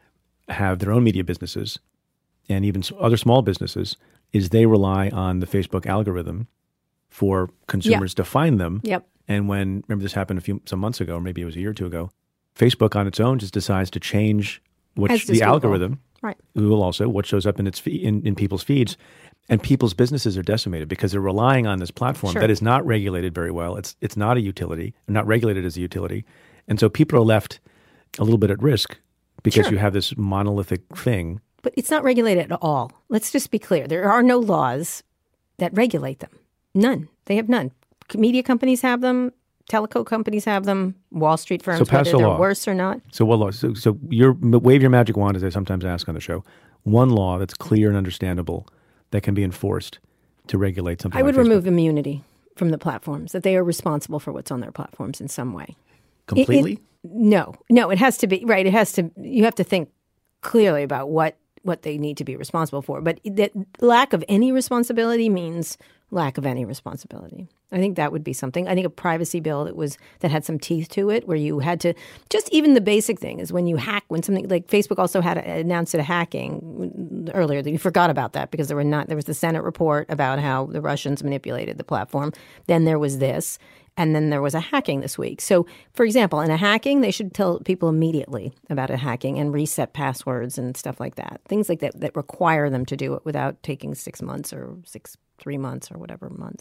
have their own media businesses and even s- other small businesses is they rely on the Facebook algorithm for consumers to find them. Yep. And when, remember this happened a few some months ago, or maybe it was a year or two ago, Facebook on its own just decides to change what As sh- does the Google. algorithm, Right. Google also, what shows up in its fe- in, in people's feeds. And people's businesses are decimated because they're relying on this platform Sure. that is not regulated very well. It's it's not a utility, not regulated as a utility. And so people are left a little bit at risk because Sure. you have this monolithic thing. But it's not regulated at all. Let's just be clear. There are no laws that regulate them. None. They have none. Media companies have them. Teleco companies have them. Wall Street firms, So pass whether a they're law. worse or not. So what law? So, so your wave your magic wand, as I sometimes ask on the show. One law that's clear and understandable that can be enforced to regulate something. I would like Facebook. remove immunity from the platforms, that they are responsible for what's on their platforms in some way. completely. It- it- no, no, it has to be, right, it has to, you have to think clearly about what, what they need to be responsible for. But that lack of any responsibility means lack of any responsibility. I think that would be something. I think a privacy bill that was that had some teeth to it, where you had to just even the basic thing is when you hack, when something like Facebook also had a, announced a hacking earlier that you forgot about that because there were not there was the Senate report about how the Russians manipulated the platform. Then there was this. And then there was a hacking this week. So, for example, in a hacking, they should tell people immediately about a hacking and reset passwords and stuff like that. Things like that that require them to do it without taking six months or six, three months or whatever months.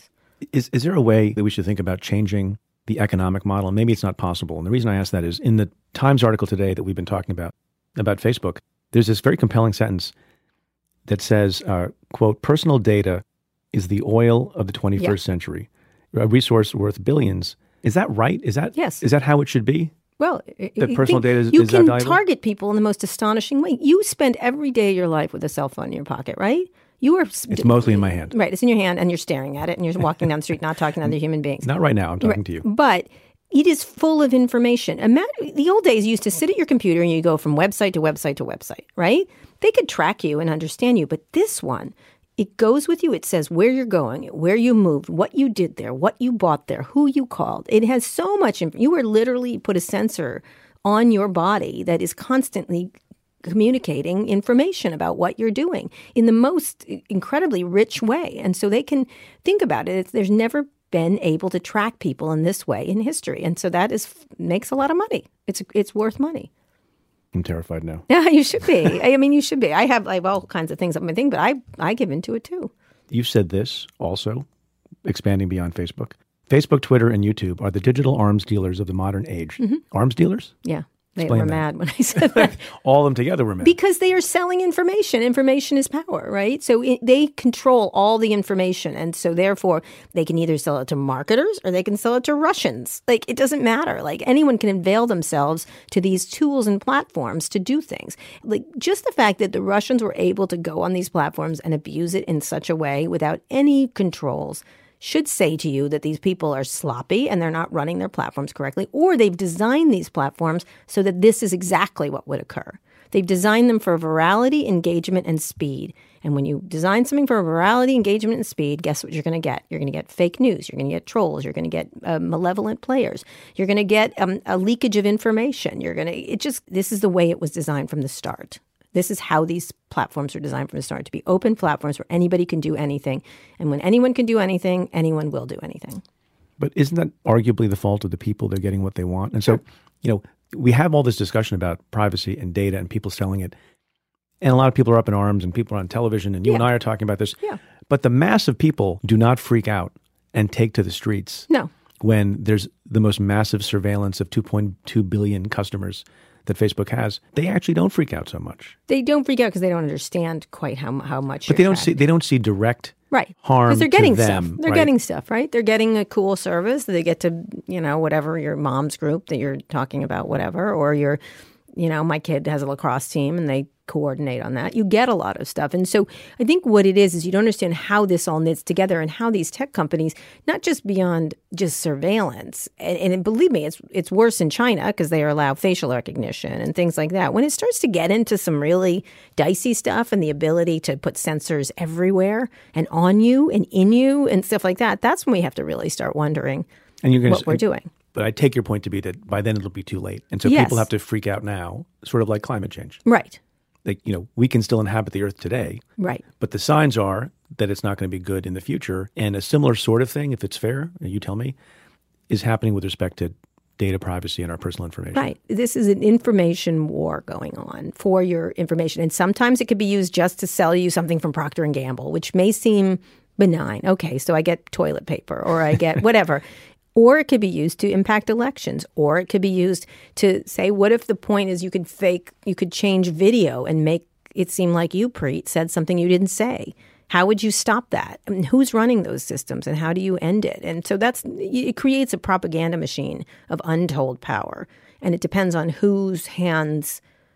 Is is there a way that we should think about changing the economic model? And maybe it's not possible. And the reason I ask that is in the Times article today that we've been talking about, about Facebook, there's this very compelling sentence that says, uh, quote, personal data is the oil of the twenty-first yeah. century, a resource worth billions. Is that right? Is that yes. Is that how it should be? Well, that personal data is, you is can that valuable? Target people in the most astonishing way. You spend every day of your life with a cell phone in your pocket, right? You are. It's mostly in my hand. Right. It's in your hand and you're staring at it and you're walking down the street not talking to other human beings. Not right now. I'm talking right. to you. But it is full of information. Imagine, the old days, you used to sit at your computer and you go from website to website to website, right? They could track you and understand you. But this one, it goes with you. It says where you're going, where you moved, what you did there, what you bought there, who you called. It has so much. Inf- you are literally put a sensor on your body that is constantly communicating information about what you're doing in the most incredibly rich way. And so they can think about it. It's, there's never been able to track people in this way in history. And so that is makes a lot of money. It's it's worth money. I'm terrified now. Yeah, you should be. I mean, you should be. I have like all kinds of things on my thing, but I, I give into it too. You said this also, expanding beyond Facebook. Facebook, Twitter, and YouTube are the digital arms dealers of the modern age. Mm-hmm. Arms dealers? Yeah. They Explain were that. mad when I said that. All of them together were mad. Because they are selling information. Information is power, right? So it, they control all the information. And so therefore, they can either sell it to marketers or they can sell it to Russians. Like, it doesn't matter. Like, anyone can avail themselves to these tools and platforms to do things. Like, just the fact that the Russians were able to go on these platforms and abuse it in such a way without any controls should say to you that these people are sloppy and they're not running their platforms correctly, or they've designed these platforms so that this is exactly what would occur. They've designed them for virality, engagement, and speed. And when you design something for virality, engagement, and speed, guess what you're going to get? You're going to get fake news. You're going to get trolls. You're going to get uh, malevolent players. You're going to get um, a leakage of information. You're going to, it just, this is the way it was designed from the start. This is how these platforms are designed from the start, to be open platforms where anybody can do anything. And when anyone can do anything, anyone will do anything. But isn't that arguably the fault of the people? They're getting what they want. And so, you know, we have all this discussion about privacy and data and people selling it. And a lot of people are up in arms and people are on television and you yeah. and I are talking about this. Yeah. But the mass of people do not freak out and take to the streets. No. When there's the most massive surveillance of two point two billion customers that Facebook has, they actually don't freak out so much. They don't freak out because they don't understand quite how how much. But they don't see they don't see direct right harm because they're getting to them, stuff. They're right? getting stuff, right? They're getting a cool service. They get to, you know, whatever your mom's group that you're talking about, whatever, or your, you know, my kid has a lacrosse team and they coordinate on that. You get a lot of stuff. And so I think what it is, is you don't understand how this all knits together and how these tech companies, not just beyond just surveillance, and, and believe me, it's it's worse in China because they allow facial recognition and things like that. When it starts to get into some really dicey stuff and the ability to put sensors everywhere and on you and in you and stuff like that, that's when we have to really start wondering and you're gonna, what we're doing. But I take your point to be that by then it'll be too late. And so yes. people have to freak out now, sort of like climate change. Right. Like, you know, we can still inhabit the earth today. Right. But the signs are that it's not going to be good in the future. And a similar sort of thing, if it's fair, you tell me, is happening with respect to data privacy and our personal information. Right. This is an information war going on for your information. And sometimes it could be used just to sell you something from Procter and Gamble, which may seem benign. Okay, so I get toilet paper or I get whatever. Or it could be used to impact elections. Or it could be used to say, what if the point is you could fake, you could change video and make it seem like you, Preet, said something you didn't say? How would you stop that? I mean, who's running those systems and how do you end it? And so that's, it creates a propaganda machine of untold power. And it depends on whose hands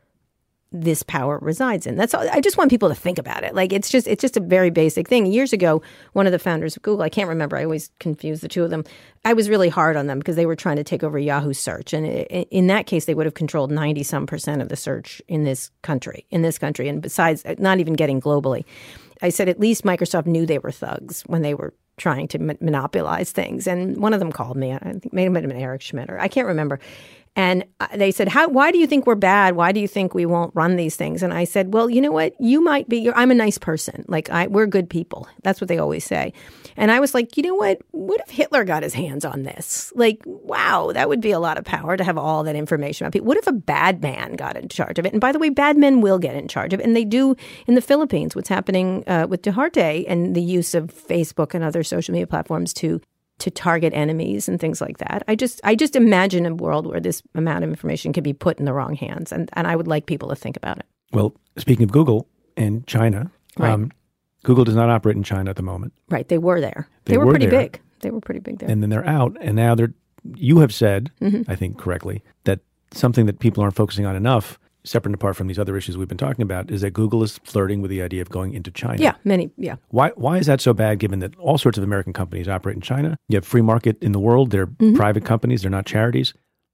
this power resides in. That's all. I just want people to think about it. Like, it's just it's just a very basic thing. Years ago, one of the founders of Google, I can't remember, I always confuse the two of them. I was really hard on them because they were trying to take over Yahoo search. And in that case, they would have controlled ninety some percent of the search in this country, in this country. And besides, not even getting globally. I said, at least Microsoft knew they were thugs when they were trying to m- monopolize things. And one of them called me. I think maybe it might have been Eric Schmidt, or I can't remember. And they said, "How? Why do you think we're bad? Why do you think we won't run these things?" And I said, well, you know what? You might be, you're, I'm a nice person. Like, I, we're good people. That's what they always say. And I was like, you know what? What if Hitler got his hands on this? Like, wow, that would be a lot of power to have all that information about people. What if a bad man got in charge of it? And by the way, bad men will get in charge of it. And they do in the Philippines, what's happening uh, with Duterte and the use of Facebook and other social media platforms to to target enemies and things like that. I just I just imagine a world where this amount of information can be put in the wrong hands. And, and I would like people to think about it. Well, speaking of Google and China, right. um, Google does not operate in China at the moment. Right. They were there. They, they were, were pretty there. big. They were pretty big there. And then they're out. And now they're, you have said, mm-hmm. I think correctly, that something that people aren't focusing on enough, separate and apart from these other issues we've been talking about, is that Google is flirting with the idea of going into China. Yeah, many, yeah. Why Why is that so bad, given that all sorts of American companies operate in China? You have free market in the world. They're mm-hmm. private companies. They're not charities.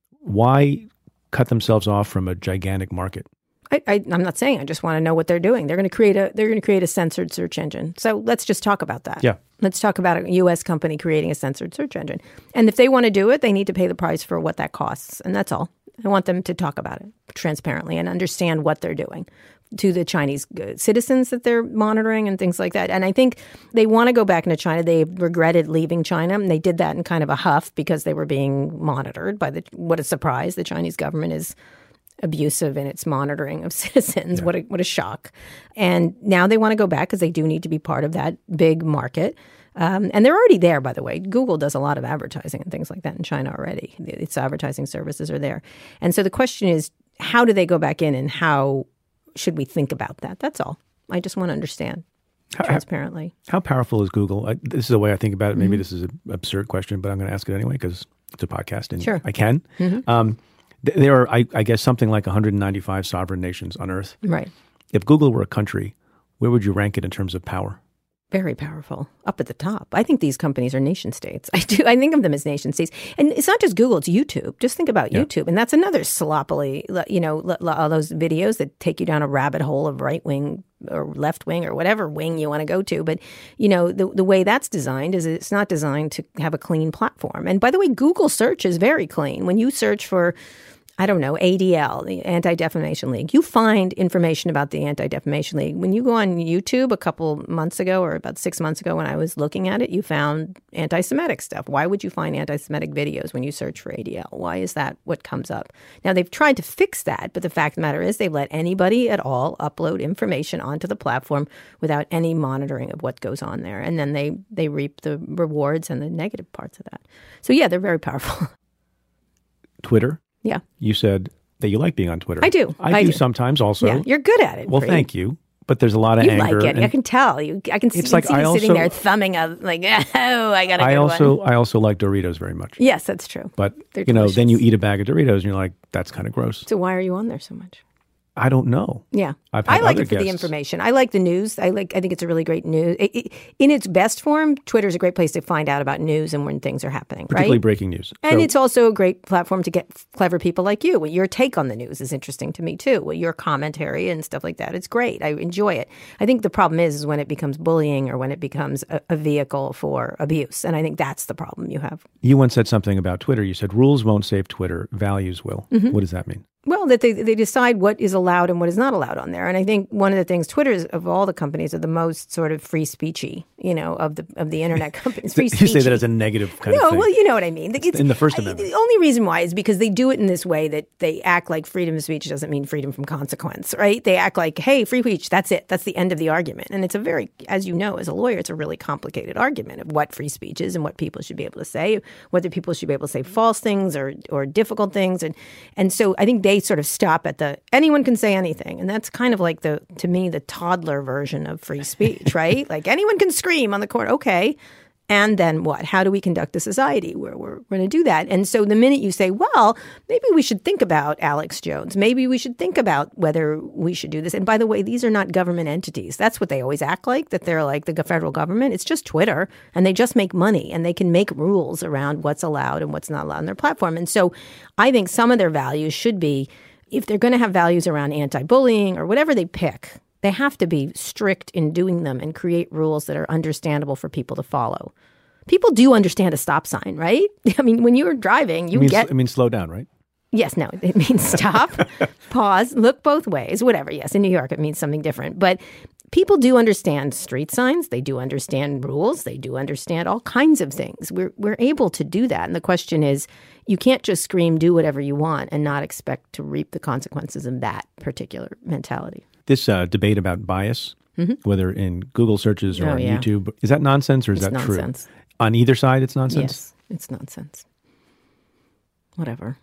Why cut themselves off from a gigantic market? I, I, I'm not saying. I just want to know what they're doing. They're going to create a they're going to create a censored search engine. So let's just talk about that. Yeah. Let's talk about a U S company creating a censored search engine. And if they want to do it, they need to pay the price for what that costs. And that's all. I want them to talk about it transparently and understand what they're doing to the Chinese citizens that they're monitoring and things like that. And I think they want to go back into China. They regretted leaving China, and they did that in kind of a huff because they were being monitored by the, what a surprise, the Chinese government is abusive in its monitoring of citizens. Yeah. What a, what a shock. And now they want to go back because they do need to be part of that big market. Um, and they're already there, by the way. Google does a lot of advertising and things like that in China already. Its advertising services are there. And so the question is, how do they go back in and how should we think about that? That's all. I just want to understand how, transparently. How powerful is Google? I, this is the way I think about it. Maybe mm-hmm. this is an absurd question, but I'm going to ask it anyway because it's a podcast and sure. I can. Mm-hmm. Um, th- there are, I, I guess, something like one hundred ninety-five sovereign nations on Earth. Right. If Google were a country, where would you rank it in terms of power? Very powerful, up at the top. I think these companies are nation states. I do. I think of them as nation states. And it's not just Google, it's YouTube. Just think about yeah. YouTube. And that's another sloppily, you know, all those videos that take you down a rabbit hole of right wing or left wing or whatever wing you want to go to. But, you know, the, the way that's designed is it's not designed to have a clean platform. And by the way, Google search is very clean. When you search for, I don't know, A D L, the Anti-Defamation League, you find information about the Anti-Defamation League. When you go on YouTube a couple months ago or about six months ago when I was looking at it, you found anti-Semitic stuff. Why would you find anti-Semitic videos when you search for A D L? Why is that what comes up? Now, they've tried to fix that, but the fact of the matter is they've let anybody at all upload information onto the platform without any monitoring of what goes on there. And then they, they reap the rewards and the negative parts of that. So, yeah, they're very powerful. Twitter? Yeah. You said that you like being on Twitter. I do. I, I do, do sometimes also. Yeah, you're good at it. Well, Bree. thank you. But there's a lot of you anger. You like it. I can tell. You. I can see, it's like see I you also, sitting there thumbing a, like, oh, I got to I go also, one. I also like Doritos very much. Yes, that's true. But, They're you know, delicious. then you eat a bag of Doritos and you're like, that's kind of gross. So why are you on there so much? I don't know. Yeah. I've had I like other it for guests. the information. I like the news. I like. I think it's a really great news. It, it, in its best form, Twitter is a great place to find out about news and when things are happening, Particularly right? breaking news. And so, it's also a great platform to get clever people like you. Your take on the news is interesting to me, too. Your commentary and stuff like that. It's great. I enjoy it. I think the problem is, is when it becomes bullying or when it becomes a, a vehicle for abuse. And I think that's the problem you have. You once said something about Twitter. You said rules won't save Twitter, values will. Mm-hmm. What does that mean? Well, that they they decide what is allowed and what is not allowed on there. And I think one of the things, Twitter is, of all the companies, are the most sort of free speechy, you know, of the of the internet companies. Free you say that as a negative kind no, of thing. No, well, you know what I mean. It's, in the First I, Amendment. The only reason why is because they do it in this way that they act like freedom of speech doesn't mean freedom from consequence, right? They act like, hey, free speech, that's it. That's the end of the argument. And it's a very, as you know, as a lawyer, it's a really complicated argument of what free speech is and what people should be able to say, whether people should be able to say false things or or difficult things. And, and so I think they sort of stop at the anyone can say anything. And that's kind of like the, to me, the toddler version of free speech, right? Like anyone can scream on the court. Okay. And then what? How do we conduct a society where we're going to do that? And so the minute you say, well, maybe we should think about Alex Jones. Maybe we should think about whether we should do this. And by the way, these are not government entities. That's what they always act like, that they're like the federal government. It's just Twitter. And they just make money. And they can make rules around what's allowed and what's not allowed on their platform. And so I think some of their values should be, if they're going to have values around anti-bullying or whatever they pick, they have to be strict in doing them and create rules that are understandable for people to follow. People do understand a stop sign, right? I mean, when you're driving, you I mean, get... I mean, slow down, right? Yes, no, it means stop, pause, look both ways, whatever. Yes, in New York, it means something different. But people do understand street signs. They do understand rules. They do understand all kinds of things. We're we're able to do that. And the question is, you can't just scream, do whatever you want and not expect to reap the consequences of that particular mentality. This uh, debate about bias, mm-hmm. whether in Google searches or oh, on yeah. YouTube, is that nonsense or is it's that nonsense. true? On either side, it's nonsense? Yes, it's nonsense. Whatever.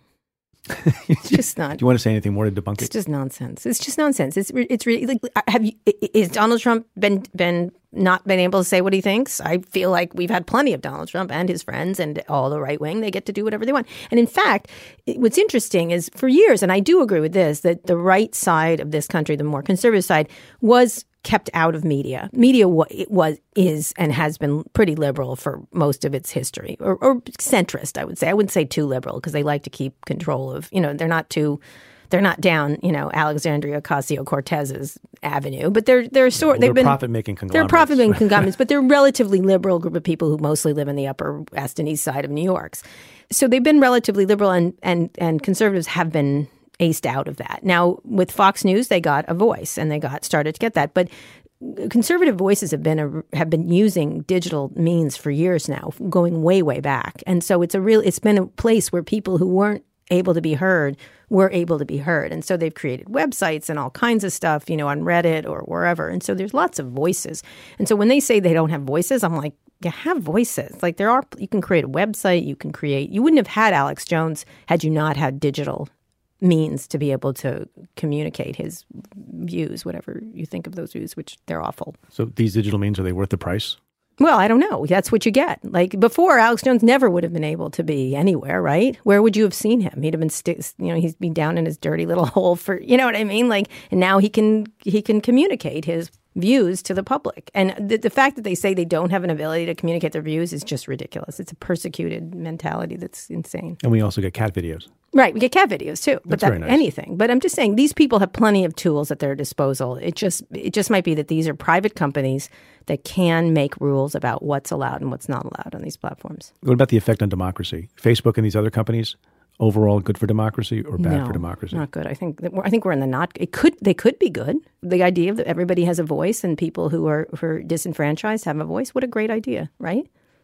It's just not. Do you want to say anything more to debunk It's it? just nonsense. It's just nonsense. It's it's really like, have you is Donald Trump been been not been able to say what he thinks? I feel like we've had plenty of Donald Trump and his friends and all the right wing. They get to do whatever they want. And in fact, what's interesting is for years, and I do agree with this, that the right side of this country, the more conservative side, was kept out of media. Media it was, is, and has been pretty liberal for most of its history, or, or centrist, I would say. I wouldn't say too liberal because they like to keep control of, you know, they're not too, they're not down, you know, Alexandria Ocasio-Cortez's avenue, but they're they're sort well, they've they're been profit-making conglomerates. They're profit-making conglomerates, but they're a relatively liberal group of people who mostly live in the Upper West and East Side of New York. So they've been relatively liberal, and and and conservatives have been aced out of that. Now, with Fox News, they got a voice, and they got started to get that. But conservative voices have been a, have been using digital means for years now, going way, way back. And so it's a real it's been a place where people who weren't able to be heard were able to be heard. And so they've created websites and all kinds of stuff, you know, on Reddit or wherever. And so there's lots of voices. And so when they say they don't have voices, I'm like, you have voices. Like there are, you can create a website, you can create, you wouldn't have had Alex Jones had you not had digital means to be able to communicate his views, whatever you think of those views, which they're awful. So these digital means, are they worth the price? Well, I don't know. That's what you get. Like before, Alex Jones never would have been able to be anywhere, right? Where would you have seen him? He'd have been, st- you know, he'd be down in his dirty little hole for, you know what I mean? Like, and now he can he can communicate his views to the public. And the, the fact that they say they don't have an ability to communicate their views is just ridiculous. It's a persecuted mentality that's insane. And we also get cat videos. Right. We get cat videos, too. But That's that, very nice. Anything. But I'm just saying these people have plenty of tools at their disposal. It just it just might be that these are private companies that can make rules about what's allowed and what's not allowed on these platforms. What about the effect on democracy? Facebook and these other companies, overall good for democracy or bad no, for democracy? Not good. I think that we're, I think we're in the not. It could they could be good. The idea that everybody has a voice and people who are, who are disenfranchised have a voice. What a great idea, right?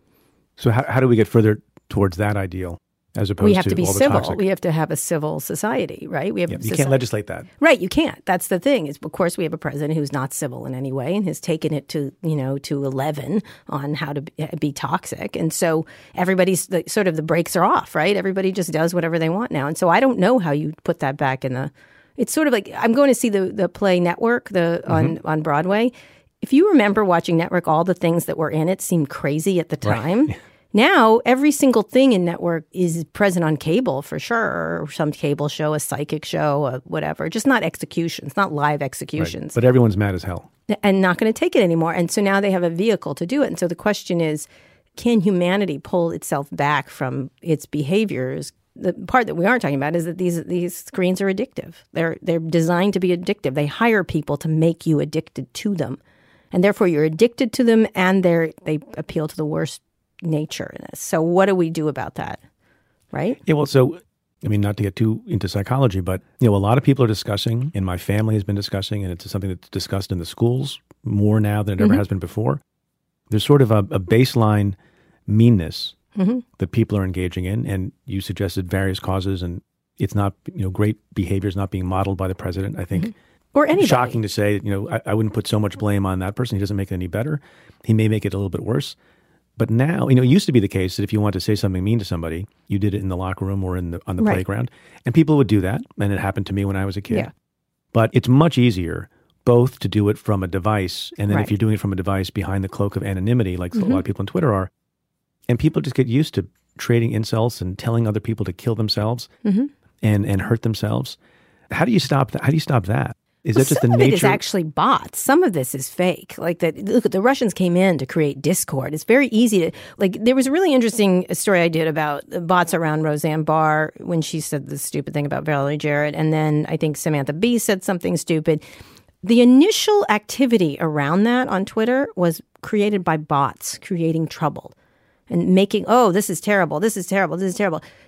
So how, how do we get further towards that ideal? As opposed we have to, to be all the civil. toxic. We have to have a civil society, right? We have. Yeah, a you society. can't legislate that, right? You can't. That's the thing. Is of course we have a president who's not civil in any way and has taken it to you know to eleven on how to be toxic, and so everybody's the, sort of the brakes are off, right? Everybody just does whatever they want now, and so I don't know how you put that back in the. It's sort of like I'm going to see the the play Network the on mm-hmm. on Broadway. If you remember watching Network, all the things that were in it seemed crazy at the time. Right. Now, every single thing in Network is present on cable for sure, or some cable show, a psychic show, a whatever, just not executions, not live executions. Right. But everyone's mad as hell. And not going to take it anymore. And so now they have a vehicle to do it. And so the question is, can humanity pull itself back from its behaviors? The part that we aren't talking about is that these these screens are addictive. They're they're designed to be addictive. They hire people to make you addicted to them. And therefore, you're addicted to them, and they they appeal to the worst nature in this. So what do we do about that, right? Yeah, well, so, I mean, not to get too into psychology, but, you know, a lot of people are discussing, and my family has been discussing, and it's something that's discussed in the schools more now than it mm-hmm. ever has been before. There's sort of a, a baseline meanness mm-hmm. that people are engaging in, and you suggested various causes, and it's not, you know, great behavior is not being modeled by the president, I think. Mm-hmm. Or anybody. Shocking to say, you know, I, I wouldn't put so much blame on that person. He doesn't make it any better. He may make it a little bit worse. But now, you know, it used to be the case that if you wanted to say something mean to somebody, you did it in the locker room or in the on the right. playground, and people would do that. And it happened to me when I was a kid. Yeah. But it's much easier both to do it from a device, and then right. if you're doing it from a device behind the cloak of anonymity, like mm-hmm. a lot of people on Twitter are, and people just get used to trading insults and telling other people to kill themselves mm-hmm. and and hurt themselves. How do you stop that? How do you stop that? Is well, that just some the of nature? It is actually bots. Some of this is fake. Like that. Look, the Russians came in to create discord. It's very easy to like. There was a really interesting story I did about the bots around Roseanne Barr when she said the stupid thing about Valerie Jarrett, and then I think Samantha Bee said something stupid. The initial activity around that on Twitter was created by bots creating trouble and making, oh, this is terrible, this is terrible, this is terrible.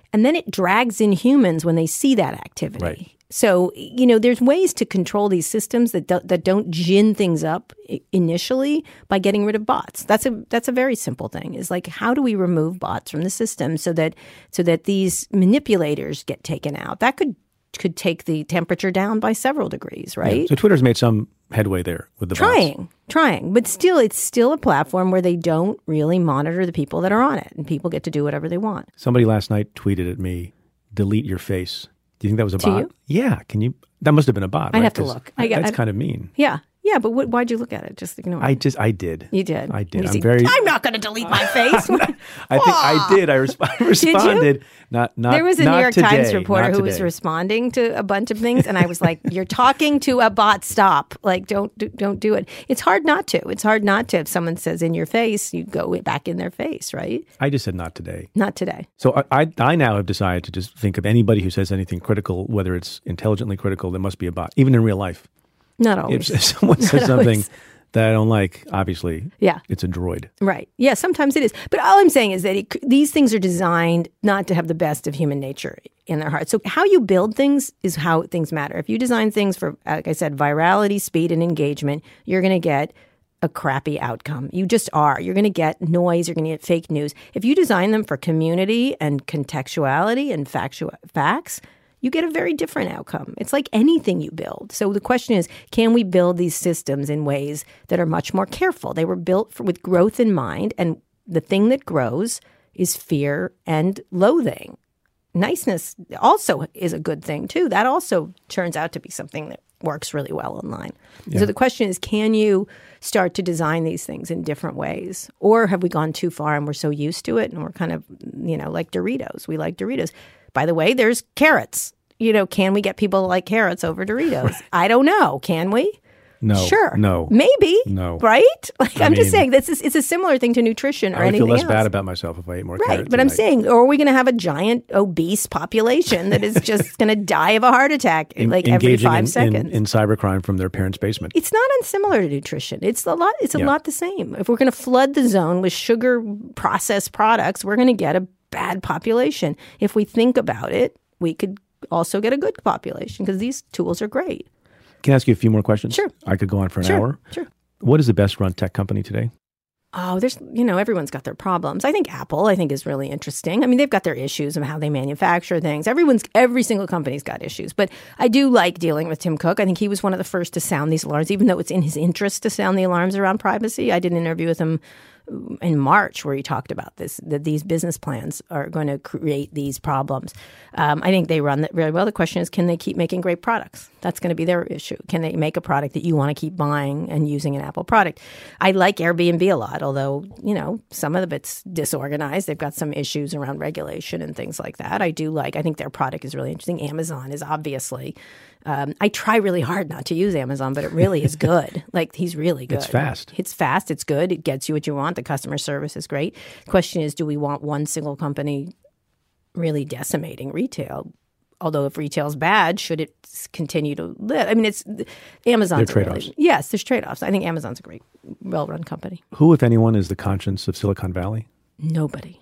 And then it drags in humans when they see that activity. Right. So, you know, there's ways to control these systems that don't, that don't gin things up initially by getting rid of bots. That's a that's a very simple thing. Is like, how do we remove bots from the system so that so that these manipulators get taken out? That could could take the temperature down by several degrees, right? Yeah. So Twitter's made some headway there with the trying, bots. trying, but still, it's still a platform where they don't really monitor the people that are on it, and people get to do whatever they want. Somebody last night tweeted at me, "Delete your face." Do you think that was a To bot? you? Yeah. Can you? That must have been a bot. I'd right? have to 'Cause look. I, that's I, kind of mean. Yeah, yeah, but what, why'd you look at it? Just ignore it. I just, I did. You did. I did. You I'm see, very. I'm not going to delete my face. I think I did. I, resp- I responded. Not, not. There was a not New York today, Times reporter not who was today. responding to a bunch of things, and I was like, "You're talking to a bot. Stop! Like, don't do, don't do it." It's hard not to. It's hard not to. If someone says in your face, you go back in their face, right? I just said not today. Not today. So I, I, I now have decided to just think of anybody who says anything critical, whether it's intelligently critical, there must be a bot, even in real life. Not always. If, if someone says Not something always. that I don't like, obviously, Yeah. it's a droid. Right. Yeah, sometimes it is. But all I'm saying is that it, these things are designed not to have the best of human nature in their heart. So how you build things is how things matter. If you design things for, like I said, virality, speed, and engagement, you're going to get a crappy outcome. You just are. You're going to get noise. You're going to get fake news. If you design them for community and contextuality and factu- facts, you get a very different outcome. It's like anything you build. So the question is, can we build these systems in ways that are much more careful? They were built for, with growth in mind, and the thing that grows is fear and loathing. Niceness also is a good thing, too. That also turns out to be something that works really well online. Yeah. So the question is, can you start to design these things in different ways? Or have we gone too far and we're so used to it and we're kind of, you know, like Doritos. We like Doritos. By the way, there's carrots. You know, can we get people to like carrots over Doritos? I don't know. Can we? No. Sure. No. Maybe. No. Right? Like, I I'm mean, just saying, this is, it's a similar thing to nutrition or I would anything feel less else. bad about myself if I ate more Right, carrots. but I'm tonight. saying, or are we going to have a giant obese population that is just going to die of a heart attack En- like every engaging five in, seconds? In, in cybercrime from their parents' basement. It's not unsimilar to nutrition. It's a lot. It's a Yeah. lot the same. If we're going to flood the zone with sugar processed products, we're going to get a bad population. If we think about it, we could also get a good population because these tools are great. Can I ask you a few more questions? Sure. I could go on for an Sure, hour. sure. What is the best run tech company today? Oh, there's, you know, everyone's got their problems. I think Apple, I think, is really interesting. I mean, they've got their issues of how they manufacture things. Everyone's, every single company's got issues. But I do like dealing with Tim Cook. I think he was one of the first to sound these alarms, even though it's in his interest to sound the alarms around privacy. I did an interview with him in March where he talked about this, that these business plans are going to create these problems. Um, I think they run that very well. The question is, can they keep making great products? That's going to be their issue. Can they make a product that you want to keep buying and using an Apple product? I like Airbnb a lot, although, you know, some of it's disorganized. They've got some issues around regulation and things like that. I do like, I think their product is really interesting. Amazon is obviously, um, I try really hard not to use Amazon, but it really is good. Like, he's really good. It's fast. It's fast. It's good. It gets you what you want. The customer service is great. The question is, do we want one single company really decimating retail? Although if retail's bad, should it continue to live? I mean, it's Amazon's There are trade-offs. Really, yes, there's trade-offs. I think Amazon's a great, well-run company. Who, if anyone, is the conscience of Silicon Valley? Nobody.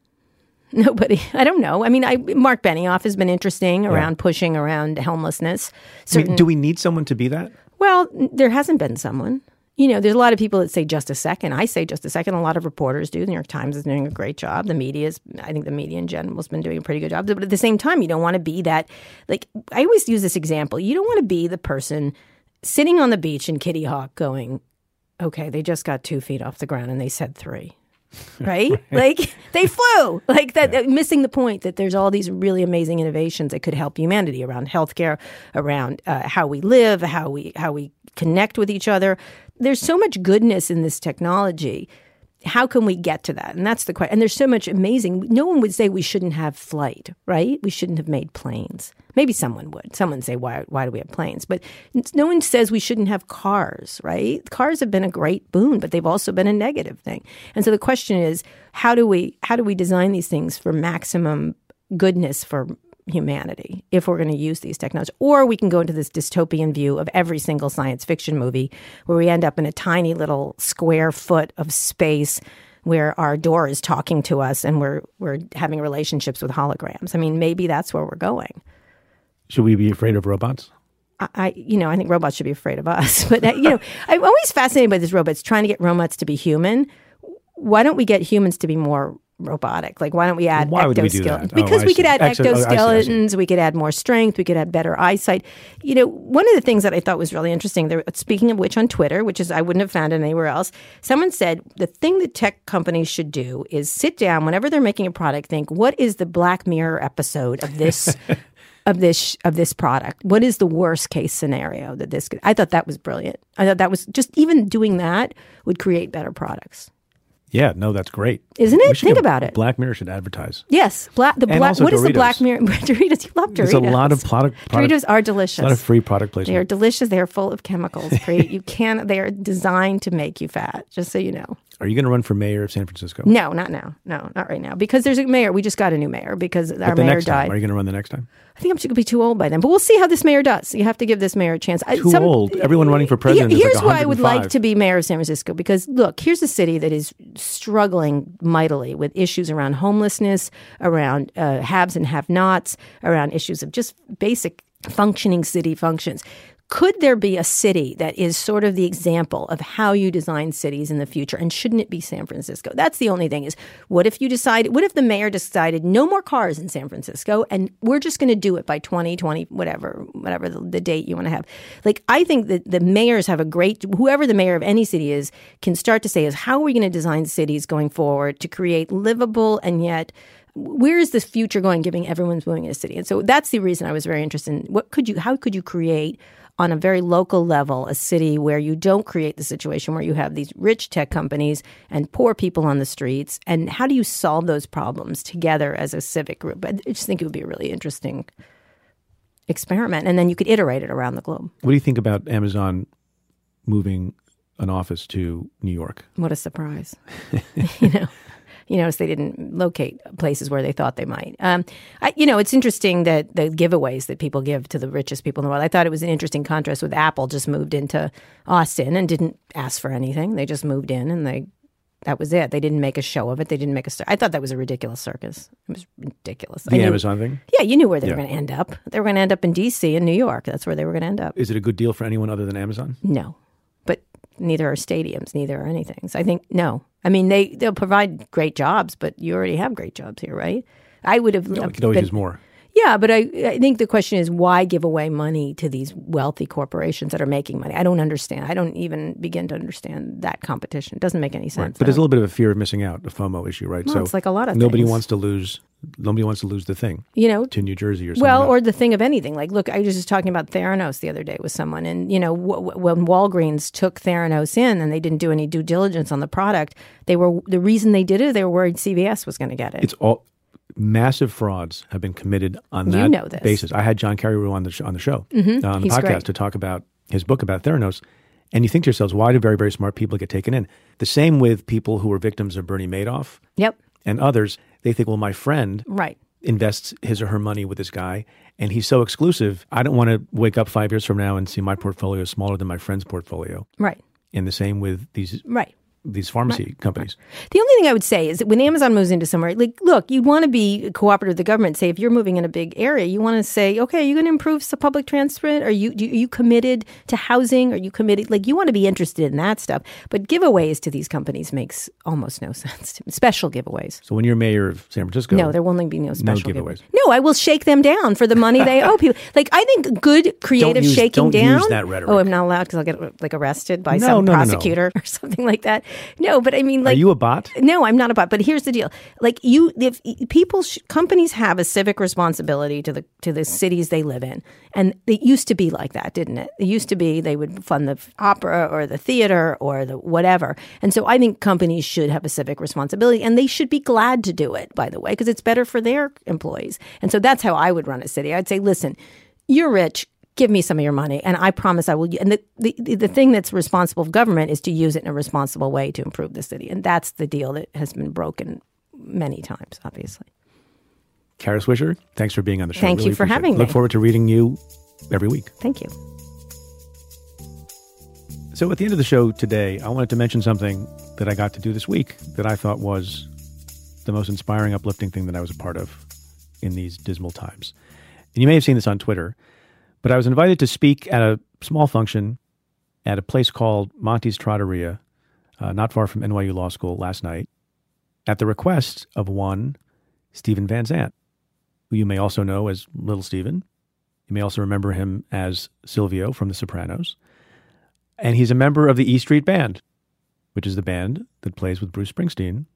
Nobody. I don't know. I mean, I, Mark Benioff has been interesting around Yeah. pushing around homelessness. I Certain, mean, do we need someone to be that? Well, there hasn't been someone. You know, there's a lot of people that say just a second. I say just a second. A lot of reporters do. The New York Times is doing a great job. The media is, I think the media in general has been doing a pretty good job. But at the same time, you don't want to be that, like, I always use this example. You don't want to be the person sitting on the beach in Kitty Hawk going, okay, they just got two feet off the ground and they said three. Right? Like, they flew. Like, that, Yeah. that, missing the point that there's all these really amazing innovations that could help humanity around healthcare, around uh, how we live, how we how we connect with each other. There's so much goodness in this technology. How can we get to that? And that's the question. And there's so much amazing. No one would say we shouldn't have flight, right? We shouldn't have made planes. Maybe someone would. Someone say, why, why do we have planes? But no one says we shouldn't have cars, right? Cars have been a great boon, but they've also been a negative thing. And so the question is, how do we how do we design these things for maximum goodness for humanity if we're going to use these technologies? Or we can go into this dystopian view of every single science fiction movie where we end up in a tiny little square foot of space where our door is talking to us and we're we're having relationships with holograms. I mean, maybe that's where we're going. Should we be afraid of robots? I, I you know, I think robots should be afraid of us. But, uh, you know, I'm always fascinated by these robots, trying to get robots to be human. Why don't we get humans to be more robotic? Like, why don't we add why would we do exoskeletons? that? Because oh, we see. could add Exo- oh, I see, I exoskeletons, see. we could add more strength, we could add better eyesight. You know, one of the things that I thought was really interesting, there, speaking of which on Twitter, which is I wouldn't have found it anywhere else, someone said the thing that tech companies should do is sit down whenever they're making a product, think, what is the Black Mirror episode of this of this of this product? What is the worst case scenario that this could? I thought that was brilliant. I thought that was just even doing that would create better products. Yeah, no, that's great. Isn't it? We should Think get- about it. Black Mirror should advertise. Yes, black. The And black. also What is the Doritos. Black Mirror? Doritos. You love Doritos. There's a lot of product. product Doritos are delicious. A lot of free product They are placement. delicious. They are full of chemicals. Pre- you can. They are designed to make you fat. Just so you know. Are you going to run for mayor of San Francisco? No, not now. No, not right now. Because there's a mayor. We just got a new mayor because our But the mayor next died. time, are you going to run the next time? I think I'm going to be too old by then. But we'll see how this mayor does. You have to give this mayor a chance. I- Too old. Everyone running for president Here- is like Here's why I would one hundred like five. to be mayor of San Francisco. Because, look, here's a city that is struggling mightily with issues around homelessness, around uh, haves and have-nots, around issues of just basic functioning city functions. Could there be a city that is sort of the example of how you design cities in the future? And shouldn't it be San Francisco? That's the only thing is, what if you decide, what if the mayor decided no more cars in San Francisco and we're just going to do it by twenty twenty, whatever, whatever the, the date you want to have. Like, I think that the mayors have a great, whoever the mayor of any city is, can start to say is, how are we going to design cities going forward to create livable and yet where is this future going, giving everyone's moving in a city? And so that's the reason I was very interested in what could you, how could you create on a very local level, a city where you don't create the situation where you have these rich tech companies and poor people on the streets. And how do you solve those problems together as a civic group? I just think it would be a really interesting experiment. And then you could iterate it around the globe. What do you think about Amazon moving an office to New York? What a surprise. you know? You notice they didn't locate places where they thought they might. Um, I, you know, it's interesting that the giveaways that people give to the richest people in the world. I thought it was an interesting contrast with Apple just moved into Austin and didn't ask for anything. They just moved in and they that was it. They didn't make a show of it. They didn't make a star. I thought that was a ridiculous circus. It was ridiculous. The I knew, Amazon thing? Yeah, you knew where they Yeah. were going to end up. They were going to end up in D C and New York. That's where they were going to end up. Is it a good deal for anyone other than Amazon? No, but neither are stadiums, neither are anything. So I think, no. I mean, they, they'll provide great jobs, but you already have great jobs here, right? I would have... No, we could always been- use more. Yeah, but I, I think the question is, why give away money to these wealthy corporations that are making money? I don't understand. I don't even begin to understand that competition. It doesn't make any sense. Right. But there's a little bit of a fear of missing out, a FOMO issue, right? Well, it's like a lot of nobody things. wants to lose. Nobody wants to lose the thing you know, to New Jersey or something. well, else. or the thing of anything. Like, look, I was just talking about Theranos the other day with someone, and you know, w- w- when Walgreens took Theranos in and they didn't do any due diligence on the product, they were the reason they did it. They were worried C V S was going to get it. It's all massive frauds have been committed on You that know this. basis. I had John Carreyrou on the sh- on the show Mm-hmm. uh, on the He's podcast great. to talk about his book about Theranos. And you think to yourselves, why do very, very smart people get taken in? The same with people who were victims of Bernie Madoff Yep. and others. They think, well, my friend Right. invests his or her money with this guy, and he's so exclusive. I don't want to wake up five years from now and see my portfolio is smaller than my friend's portfolio. Right. And the same with these Right. these pharmacy companies. The only thing I would say is that when Amazon moves into somewhere, like, look, you want to be cooperative with the government. Say, if you're moving in a big area, you want to say, okay, are you going to improve some public transport? Are you, do, are you committed to housing? Are you committed? Like, you want to be interested in that stuff. But giveaways to these companies makes almost no sense to me. Special giveaways. So when you're mayor of San Francisco, No, there will only be no special giveaways. No, I will shake them down for the money they owe people. Like, I think good creative use- shaking don't down. use that rhetoric. Oh, I'm not allowed because I'll get like arrested by No, some no, no, no. prosecutor or something like that. No, but I mean, like, are you a bot? no, I'm not a bot. But here's the deal: like you, if people, sh- companies have a civic responsibility to the to the cities they live in, and it used to be like that, didn't it? It used to be they would fund the opera or the theater or the whatever. And so I think companies should have a civic responsibility, and they should be glad to do it. By the way, because it's better for their employees. And so that's how I would run a city. I'd say, listen, you're rich. Give me some of your money, and I promise I will. And the, the the thing that's responsible of government is to use it in a responsible way to improve the city, and that's the deal that has been broken many times, obviously. Kara Swisher, thanks for being on the show. Thank you Really for appreciate having it. me. Look forward to reading you every week. Thank you. So at the end of the show today, I wanted to mention something that I got to do this week that I thought was the most inspiring, uplifting thing that I was a part of in these dismal times. And you may have seen this on Twitter, but I was invited to speak at a small function at a place called Monty's Trattoria, uh, not far from N Y U Law School last night, at the request of one Steven Van Zandt, who you may also know as Little Steven. You may also remember him as Silvio from The Sopranos. And he's a member of the E Street Band, which is the band that plays with Bruce Springsteen,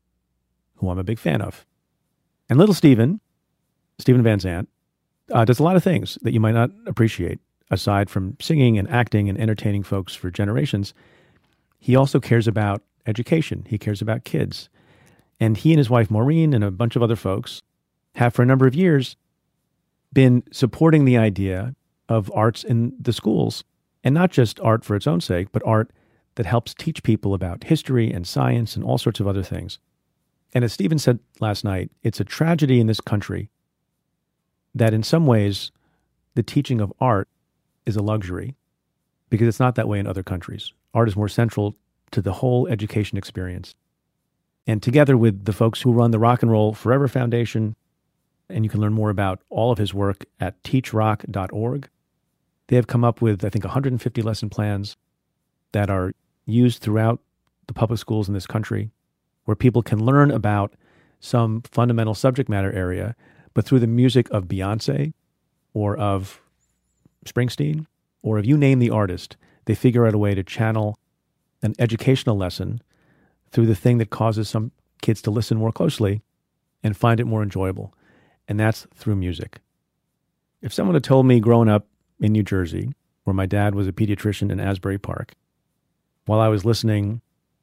who I'm a big fan of. And Little Steven, Steven Van Zandt, uh, does a lot of things that you might not appreciate. Aside from singing and acting and entertaining folks for generations, he also cares about education. He cares about kids. And he and his wife Maureen and a bunch of other folks have for a number of years been supporting the idea of arts in the schools, and not just art for its own sake, but art that helps teach people about history and science and all sorts of other things. And as Steven said last night, it's a tragedy in this country that in some ways the teaching of art is a luxury, because it's not that way in other countries. Art is more central to the whole education experience. And together with the folks who run the Rock and Roll Forever Foundation, and you can learn more about all of his work at teach rock dot org, they have come up with, I think, one hundred fifty lesson plans that are used throughout the public schools in this country, where people can learn about some fundamental subject matter area, but through the music of Beyonce or of Springsteen, or if you name the artist, they figure out a way to channel an educational lesson through the thing that causes some kids to listen more closely and find it more enjoyable. And that's through music. If someone had told me growing up in New Jersey, where my dad was a pediatrician in Asbury Park, while I was listening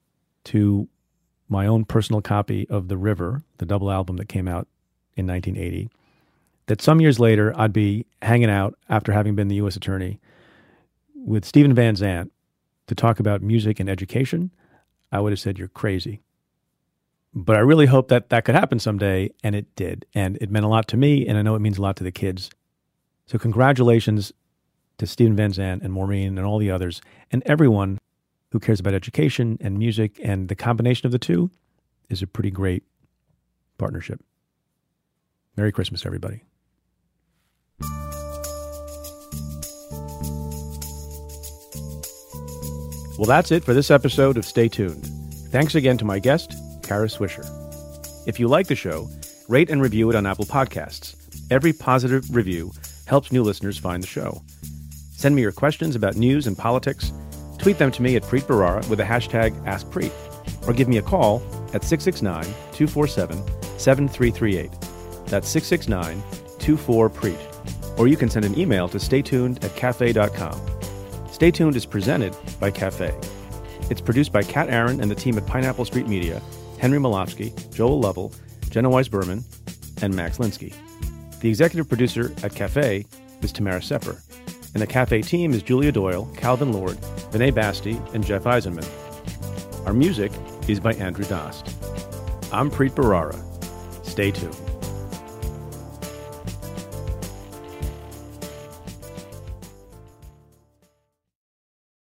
to my own personal copy of The River, the double album that came out in nineteen eighty, that some years later I'd be hanging out after having been the U S attorney with Steven Van Zandt to talk about music and education, I would have said, you're crazy. But I really hope that that could happen someday, and it did. And it meant a lot to me, and I know it means a lot to the kids. So congratulations to Steven Van Zandt and Maureen and all the others, and everyone who cares about education and music, and the combination of the two is a pretty great partnership. Merry Christmas, everybody. Well, that's it for this episode of Stay Tuned. Thanks again to my guest, Kara Swisher. If you like the show, rate and review it on Apple Podcasts. Every positive review helps new listeners find the show. Send me your questions about news and politics. Tweet them to me at Preet Bharara with the hashtag AskPreet, or give me a call at six six nine, two four seven, seven three three eight. That's six six nine, two four, Preet. Or you can send an email to staytuned at cafe dot com. Stay Tuned is presented by Cafe. It's produced by Kat Aaron and the team at Pineapple Street Media, Henry Malofsky, Joel Lovell, Jenna Weiss-Berman, and Max Linsky. The executive producer at Cafe is Tamara Sepper, and the Cafe team is Julia Doyle, Calvin Lord, Vinay Basti, and Jeff Eisenman. Our music is by Andrew Dost. I'm Preet Bharara. Stay tuned.